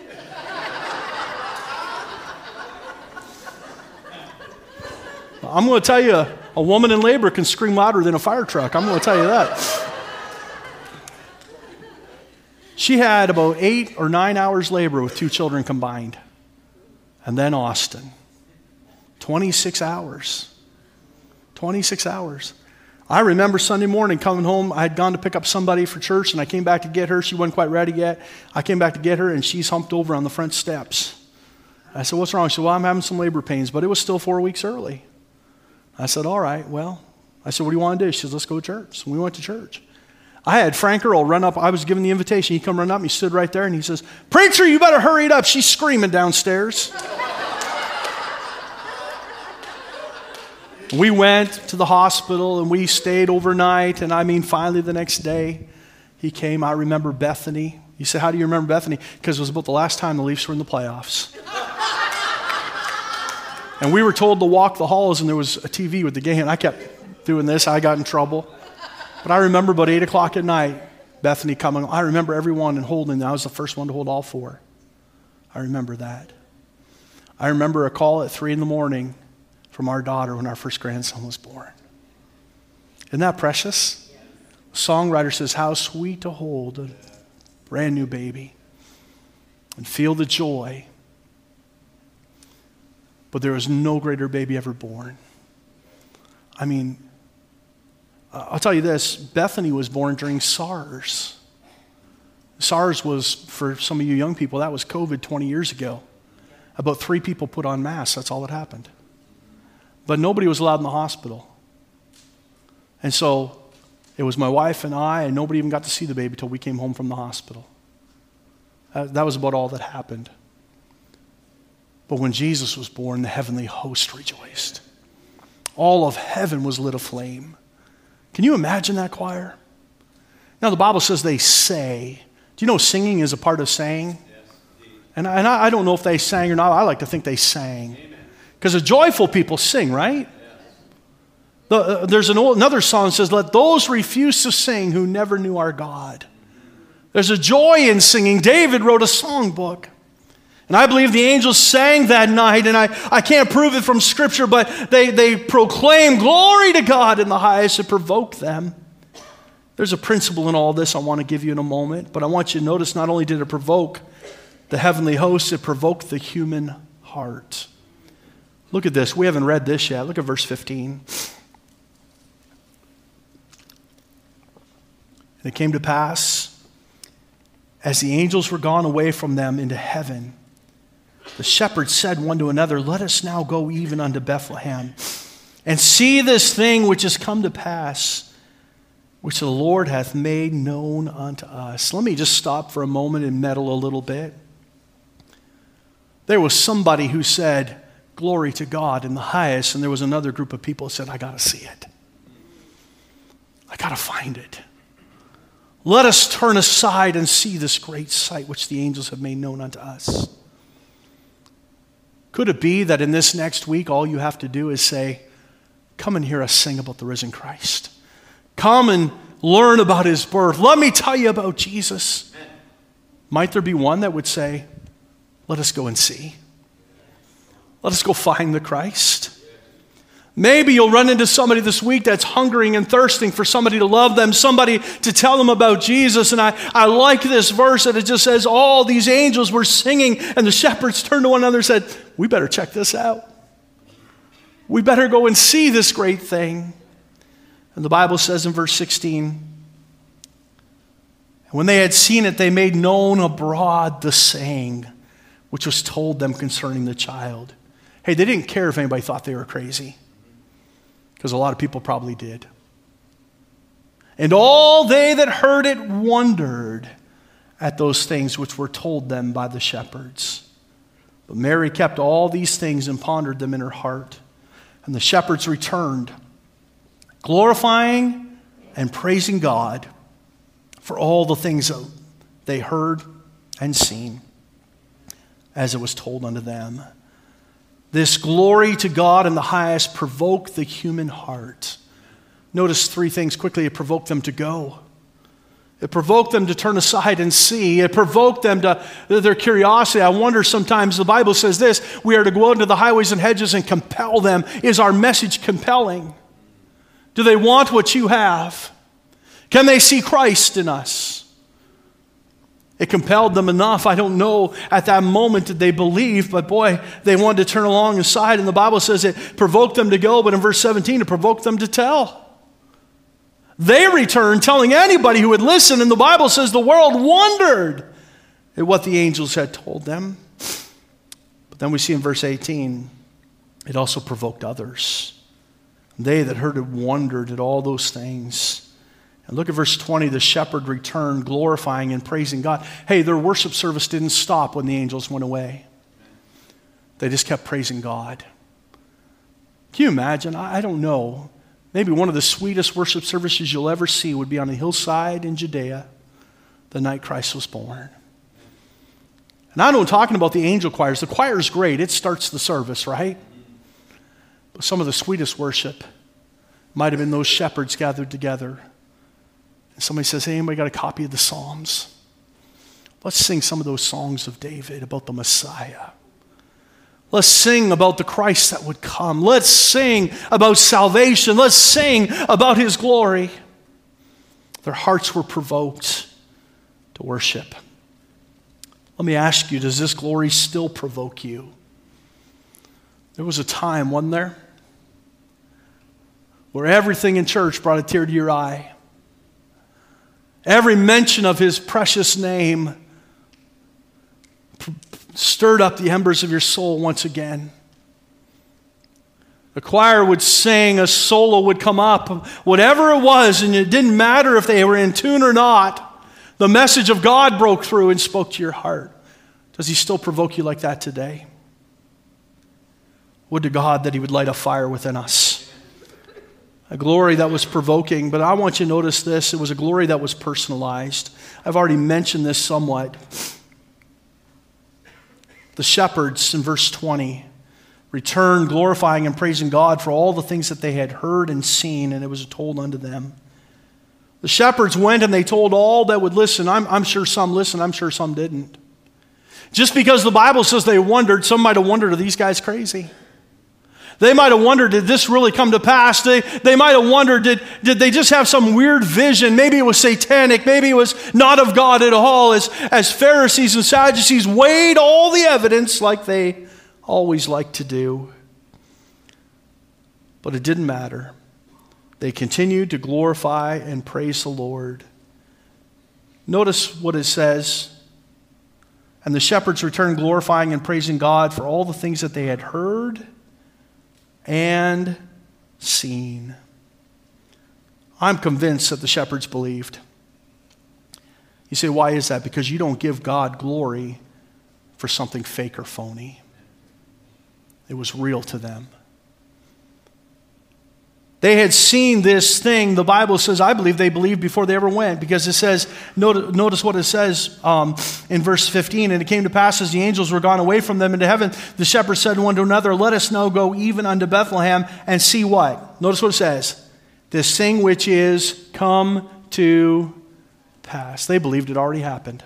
I'm going to tell you, a woman in labor can scream louder than a fire truck. I'm going to tell you that. She had about 8 or 9 hours labor with 2 children combined. And then Austin. 26 hours. 26 hours. I remember Sunday morning coming home. I had gone to pick up somebody for church, and I came back to get her. She wasn't quite ready yet. I came back to get her, and she's humped over on the front steps. I said, what's wrong? She said, well, I'm having some labor pains, but it was still 4 weeks early. I said, all right, well. I said, what do you want to do? She says, let's go to church. So we went to church. I had Frank Earl run up. I was given the invitation. He come run up, and he stood right there, and he says, preacher, you better hurry it up. She's screaming downstairs. We went to the hospital, and we stayed overnight, and finally the next day, he came. I remember Bethany. You say, how do you remember Bethany? Because it was about the last time the Leafs were in the playoffs. And we were told to walk the halls, and there was a TV with the game, and I kept doing this. I got in trouble. But I remember about 8 o'clock at night, Bethany coming. I remember everyone and holding them. I was the first one to hold all 4. I remember that. I remember a call at 3 in the morning from our daughter when our first grandson was born. Isn't that precious? The songwriter says, how sweet to hold a brand new baby and feel the joy. But there was no greater baby ever born. I'll tell you this, Bethany was born during SARS. SARS was, for some of you young people, that was COVID 20 years ago. About 3 people put on masks, that's all that happened. But nobody was allowed in the hospital. And so It was my wife and I, and nobody even got to see the baby till we came home from the hospital. That was about all that happened. But when Jesus was born, the heavenly host rejoiced. All of heaven was lit aflame. Can you imagine that, choir? Now, the Bible says they say. Do you know singing is a part of saying? And I don't know if they sang or not. I like to think they sang. Because the joyful people sing, right? There's another song that says, let those refuse to sing who never knew our God. There's a joy in singing. David wrote a songbook. And I believe the angels sang that night, and I can't prove it from Scripture, but they proclaim glory to God in the highest. It provoked them. There's a principle in all this I want to give you in a moment, but I want you to notice not only did it provoke the heavenly host, it provoked the human heart. Look at this. We haven't read this yet. Look at verse 15. And it came to pass, as the angels were gone away from them into heaven, the shepherds said one to another, let us now go even unto Bethlehem, and see this thing which is come to pass, which the Lord hath made known unto us. Let me just stop for a moment and meddle a little bit. There was somebody who said, glory to God in the highest, and there was another group of people who said, I got to see it. I got to find it. Let us turn aside and see this great sight which the angels have made known unto us. Could it be that in this next week, all you have to do is say, come and hear us sing about the risen Christ. Come and learn about his birth. Let me tell you about Jesus. Might there be one that would say, let us go and see. Let us go find the Christ. Maybe you'll run into somebody this week that's hungering and thirsting for somebody to love them, somebody to tell them about Jesus. And I like this verse that it just says, all these angels were singing, and the shepherds turned to one another and said, we better check this out. We better go and see this great thing. And the Bible says in verse 16, when they had seen it, they made known abroad the saying which was told them concerning the child. Hey, they didn't care if anybody thought they were crazy, because a lot of people probably did. And all they that heard it wondered at those things which were told them by the shepherds. But Mary kept all these things and pondered them in her heart. And the shepherds returned, glorifying and praising God for all the things that they heard and seen, as it was told unto them. This glory to God in the highest provoked the human heart. Notice three things quickly. It provoked them to go. It provoked them to turn aside and see. It provoked them to their curiosity. I wonder sometimes, the Bible says this, we are to go out into the highways and hedges and compel them. Is our message compelling? Do they want what you have? Can they see Christ in us? It compelled them enough. I don't know at that moment did they believe, but boy, they wanted to turn along aside. And the Bible says it provoked them to go, but in verse 17, it provoked them to tell. They returned telling anybody who would listen, and the Bible says the world wondered at what the angels had told them. But then we see in verse 18, it also provoked others. They that heard it wondered at all those things. And look at verse 20, the shepherd returned, glorifying and praising God. Hey, their worship service didn't stop when the angels went away. They just kept praising God. Can you imagine? I don't know. Maybe one of the sweetest worship services you'll ever see would be on a hillside in Judea the night Christ was born. And I know I'm talking about the angel choirs. The choir is great. It starts the service, right? But some of the sweetest worship might have been those shepherds gathered together. And somebody says, hey, anybody got a copy of the Psalms? Let's sing some of those songs of David about the Messiah. Let's sing about the Christ that would come. Let's sing about salvation. Let's sing about his glory. Their hearts were provoked to worship. Let me ask you, does this glory still provoke you? There was a time, wasn't there, where everything in church brought a tear to your eye. Every mention of his precious name stirred up the embers of your soul once again. The choir would sing, a solo would come up, whatever it was, and it didn't matter if they were in tune or not. The message of God broke through and spoke to your heart. Does he still provoke you like that today? Would to God that he would light a fire within us. A glory that was provoking, but I want you to notice this. It was a glory that was personalized. I've already mentioned this somewhat. The shepherds in verse 20 returned, glorifying and praising God for all the things that they had heard and seen, and it was told unto them. The shepherds went and they told all that would listen. I'm sure some listened, I'm sure some didn't. Just because the Bible says they wondered, some might have wondered, are these guys crazy? They might have wondered, did this really come to pass? They might have wondered, did they just have some weird vision? Maybe it was satanic. Maybe it was not of God at all. As Pharisees and Sadducees weighed all the evidence like they always like to do. But it didn't matter. They continued to glorify and praise the Lord. Notice what it says. And the shepherds returned glorifying and praising God for all the things that they had heard and seen. I'm convinced that the shepherds believed. You say, why is that? Because you don't give God glory for something fake or phony. It was real to them. They had seen this thing. The Bible says, I believe they believed before they ever went, because it says, notice what it says in verse 15. And it came to pass as the angels were gone away from them into heaven, the shepherds said one to another, let us now go even unto Bethlehem and see what? Notice what it says. This thing which is come to pass. They believed it already happened.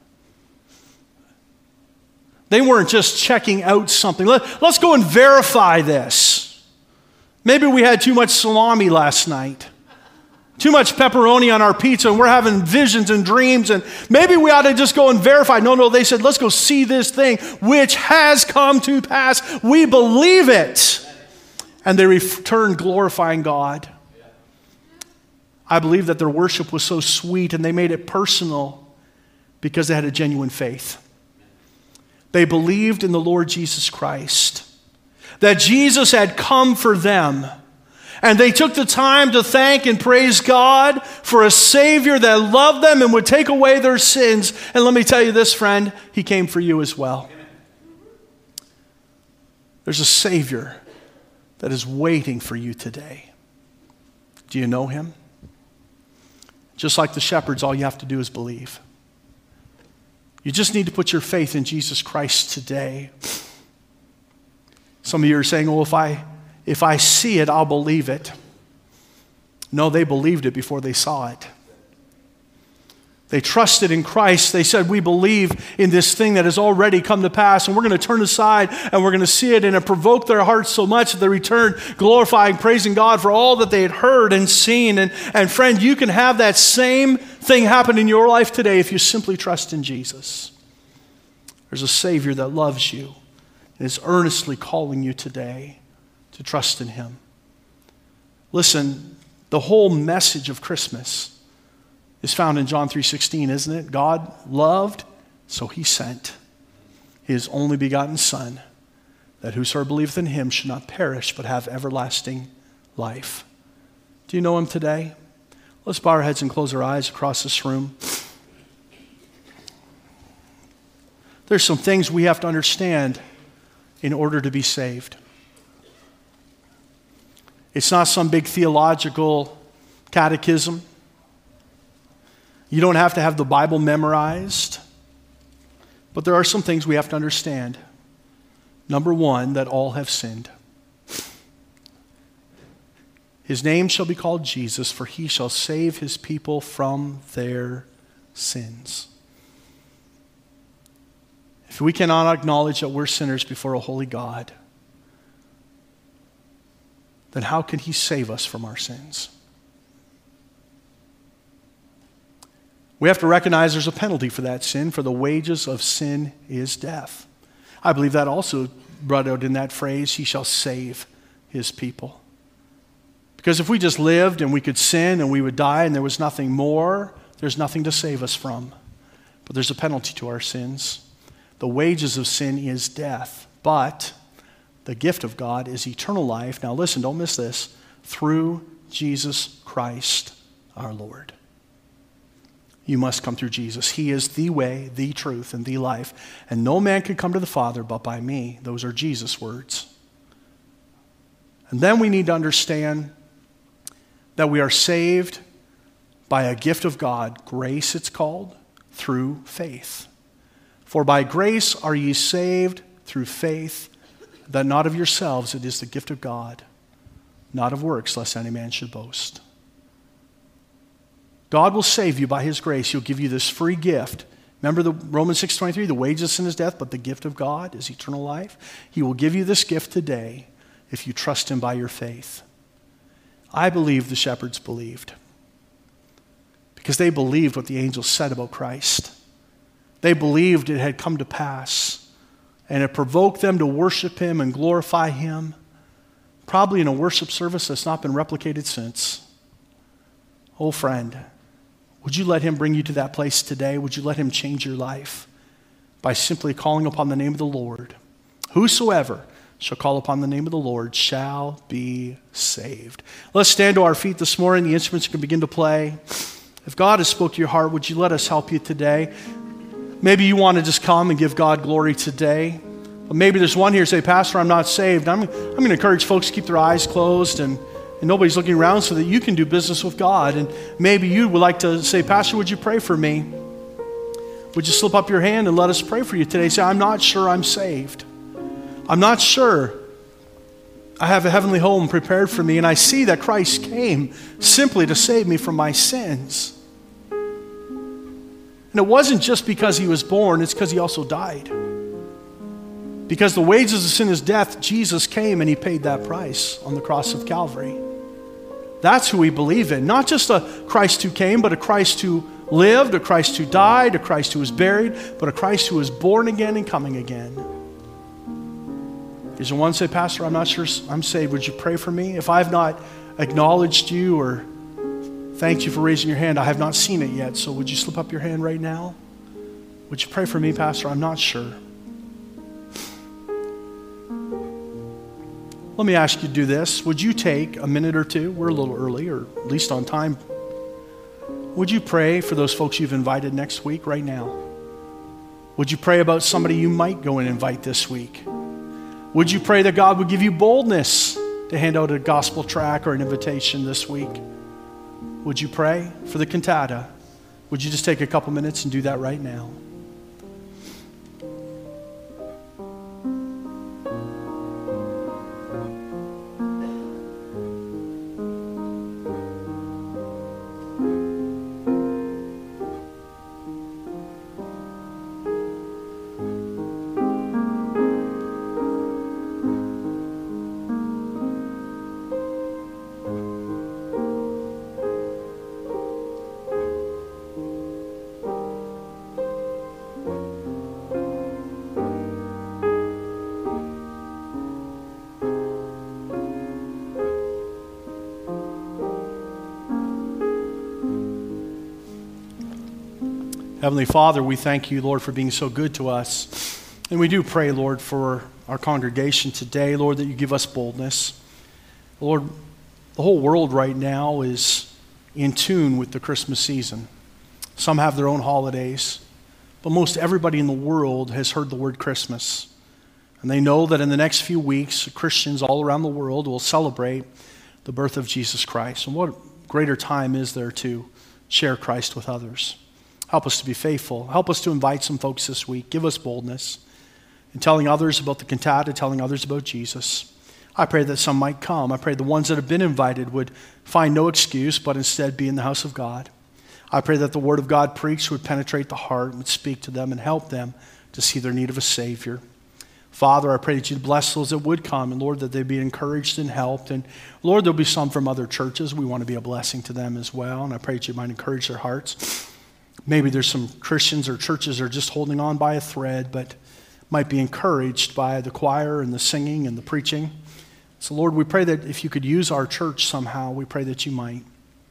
They weren't just checking out something. Let's go and verify this. Maybe we had too much salami last night. Too much pepperoni on our pizza, and we're having visions and dreams, and maybe we ought to just go and verify. No, they said, let's go see this thing which has come to pass. We believe it. And they returned glorifying God. I believe that their worship was so sweet, and they made it personal because they had a genuine faith. They believed in the Lord Jesus Christ, that Jesus had come for them. And they took the time to thank and praise God for a Savior that loved them and would take away their sins. And let me tell you this, friend, He came for you as well. There's a Savior that is waiting for you today. Do you know Him? Just like the shepherds, all you have to do is believe. You just need to put your faith in Jesus Christ today. Some of you are saying, well, if I see it, I'll believe it. No, they believed it before they saw it. They trusted in Christ. They said, we believe in this thing that has already come to pass, and we're going to turn aside and we're going to see it. And it provoked their hearts so much that they returned glorifying, praising God for all that they had heard and seen. And friend, you can have that same thing happen in your life today if you simply trust in Jesus. There's a Savior that loves you and is earnestly calling you today to trust in Him. Listen, the whole message of Christmas is found in John 3:16, isn't it? God loved, so He sent His only begotten Son, that whosoever believeth in Him should not perish, but have everlasting life. Do you know Him today? Let's bow our heads and close our eyes across this room. There's some things we have to understand in order to be saved. It's not some big theological catechism. You don't have to have the Bible memorized. But there are some things we have to understand. Number one, that all have sinned. His name shall be called Jesus, for He shall save His people from their sins. If we cannot acknowledge that we're sinners before a holy God, then how can He save us from our sins? We have to recognize there's a penalty for that sin, for the wages of sin is death. I believe that also brought out in that phrase, He shall save His people. Because if we just lived and we could sin and we would die and there was nothing more, there's nothing to save us from. But there's a penalty to our sins. The wages of sin is death. But The gift of God is eternal life. Now listen, don't miss this. Through Jesus Christ our Lord. You must come through Jesus. He is the way, the truth, and the life. And no man can come to the Father but by me. Those are Jesus' words. And then we need to understand that we are saved by a gift of God. Grace, it's called, through faith. For by grace are ye saved through faith, that not of yourselves, it is the gift of God, not of works, lest any man should boast. God will save you by his grace. He'll give you this free gift. Remember the Romans 6:23, the wages of sin is death, but the gift of God is eternal life. He will give you this gift today if you trust him by your faith. I believe the shepherds believed, because they believed what the angels said about Christ. They believed it had come to pass, and it provoked them to worship him and glorify him, probably in a worship service that's not been replicated since. Oh, friend, would you let him bring you to that place today? Would you let him change your life by simply calling upon the name of the Lord? Whosoever shall call upon the name of the Lord shall be saved. Let's stand to our feet this morning. The instruments can begin to play. If God has spoke to your heart, would you let us help you today? Maybe you want to just come and give God glory today. But maybe there's one here say, Pastor, I'm not saved. I'm going to encourage folks to keep their eyes closed and nobody's looking around so that you can do business with God. And maybe you would like to say, Pastor, would you pray for me? Would you slip up your hand and let us pray for you today? Say, I'm not sure I'm saved. I'm not sure I have a heavenly home prepared for me, and I see that Christ came simply to save me from my sins. And it wasn't just because he was born, it's because he also died. Because the wages of sin is death, Jesus came and he paid that price on the cross of Calvary. That's who we believe in. Not just a Christ who came, but a Christ who lived, a Christ who died, a Christ who was buried, but a Christ who was born again and coming again. Is there one say, Pastor, I'm not sure I'm saved. Would you pray for me? If I've not acknowledged you or thanked you for raising your hand, I have not seen it yet. So would you slip up your hand right now? Would you pray for me, Pastor? I'm not sure. Let me ask you to do this. Would you take a minute or two? We're a little early, or at least on time. Would you pray for those folks you've invited next week right now? Would you pray about somebody you might go and invite this week? Would you pray that God would give you boldness to hand out a gospel tract or an invitation this week? Would you pray for the cantata? Would you just take a couple minutes and do that right now? Heavenly Father, we thank you, Lord, for being so good to us. And we do pray, Lord, for our congregation today, Lord, that you give us boldness. Lord, the whole world right now is in tune with the Christmas season. Some have their own holidays, but most everybody in the world has heard the word Christmas. And they know that in the next few weeks, Christians all around the world will celebrate the birth of Jesus Christ. And what greater time is there to share Christ with others? Help us to be faithful. Help us to invite some folks this week. Give us boldness in telling others about the cantata, telling others about Jesus. I pray that some might come. I pray the ones that have been invited would find no excuse, but instead be in the house of God. I pray that the word of God preached would penetrate the heart, would speak to them and help them to see their need of a Savior. Father, I pray that you'd bless those that would come, and Lord, that they'd be encouraged and helped. And Lord, there'll be some from other churches. We want to be a blessing to them as well, and I pray that you might encourage their hearts. Maybe there's some Christians or churches that are just holding on by a thread, but might be encouraged by the choir and the singing and the preaching. So Lord, we pray that if you could use our church somehow, we pray that you might.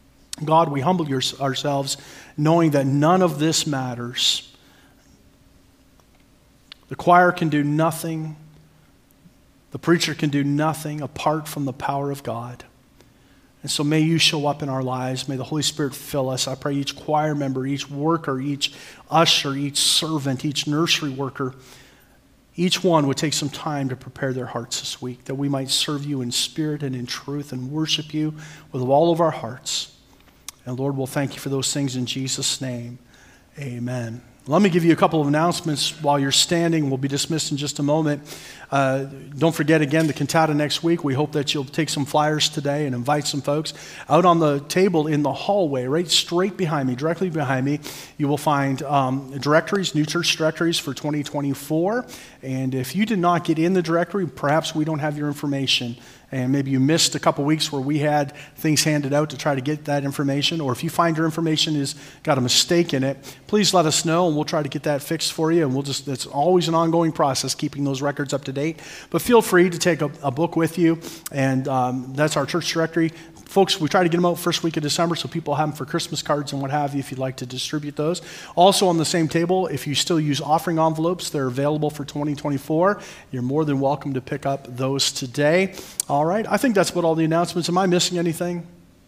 God, we humble ourselves knowing that none of this matters. The choir can do nothing. The preacher can do nothing apart from the power of God. And so may you show up in our lives. May the Holy Spirit fill us. I pray each choir member, each worker, each usher, each servant, each nursery worker, each one would take some time to prepare their hearts this week, that we might serve you in spirit and in truth and worship you with all of our hearts. And Lord, we'll thank you for those things in Jesus' name. Amen. Let me give you a couple of announcements while you're standing. We'll be dismissed in just a moment. Don't forget, again, the cantata next week. We hope that you'll take some flyers today and invite some folks. Out on the table in the hallway, right straight behind me, directly behind me, you will find directories, new church directories for 2024. And if you did not get in the directory, perhaps we don't have your information. And maybe you missed a couple weeks where we had things handed out to try to get that information. Or if you find your information has got a mistake in it, please let us know and we'll try to get that fixed for you. And it's always an ongoing process keeping those records up to date. But feel free to take a book with you. And that's our church directory. Folks, we try to get them out first week of December so people have them for Christmas cards and what have you if you'd like to distribute those. Also on the same table, if you still use offering envelopes, they're available for 2024. You're more than welcome to pick up those today. All right, I think that's about all the announcements. Am I missing anything?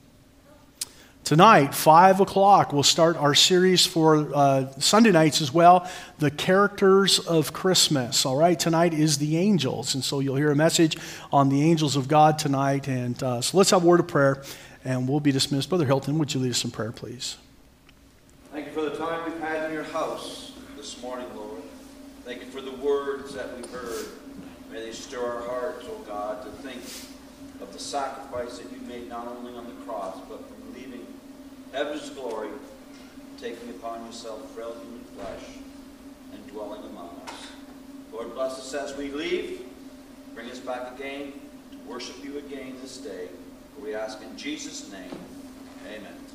Tonight, 5 o'clock, we'll start our series for Sunday nights as well, The Characters of Christmas. All right, tonight is the angels, and so you'll hear a message on the angels of God tonight. And so let's have a word of prayer, and we'll be dismissed. Brother Hilton, would you lead us in prayer, please? Thank you for the time we've had in your house this morning, Lord. Thank you for the words that we've heard. May they stir our hearts, oh God, to think of the sacrifice that you made not only on the cross, but from leaving heaven's glory, taking upon yourself frail human flesh, and dwelling among us. Lord, bless us as we leave. Bring us back again to worship you again this day. For we ask in Jesus' name, amen.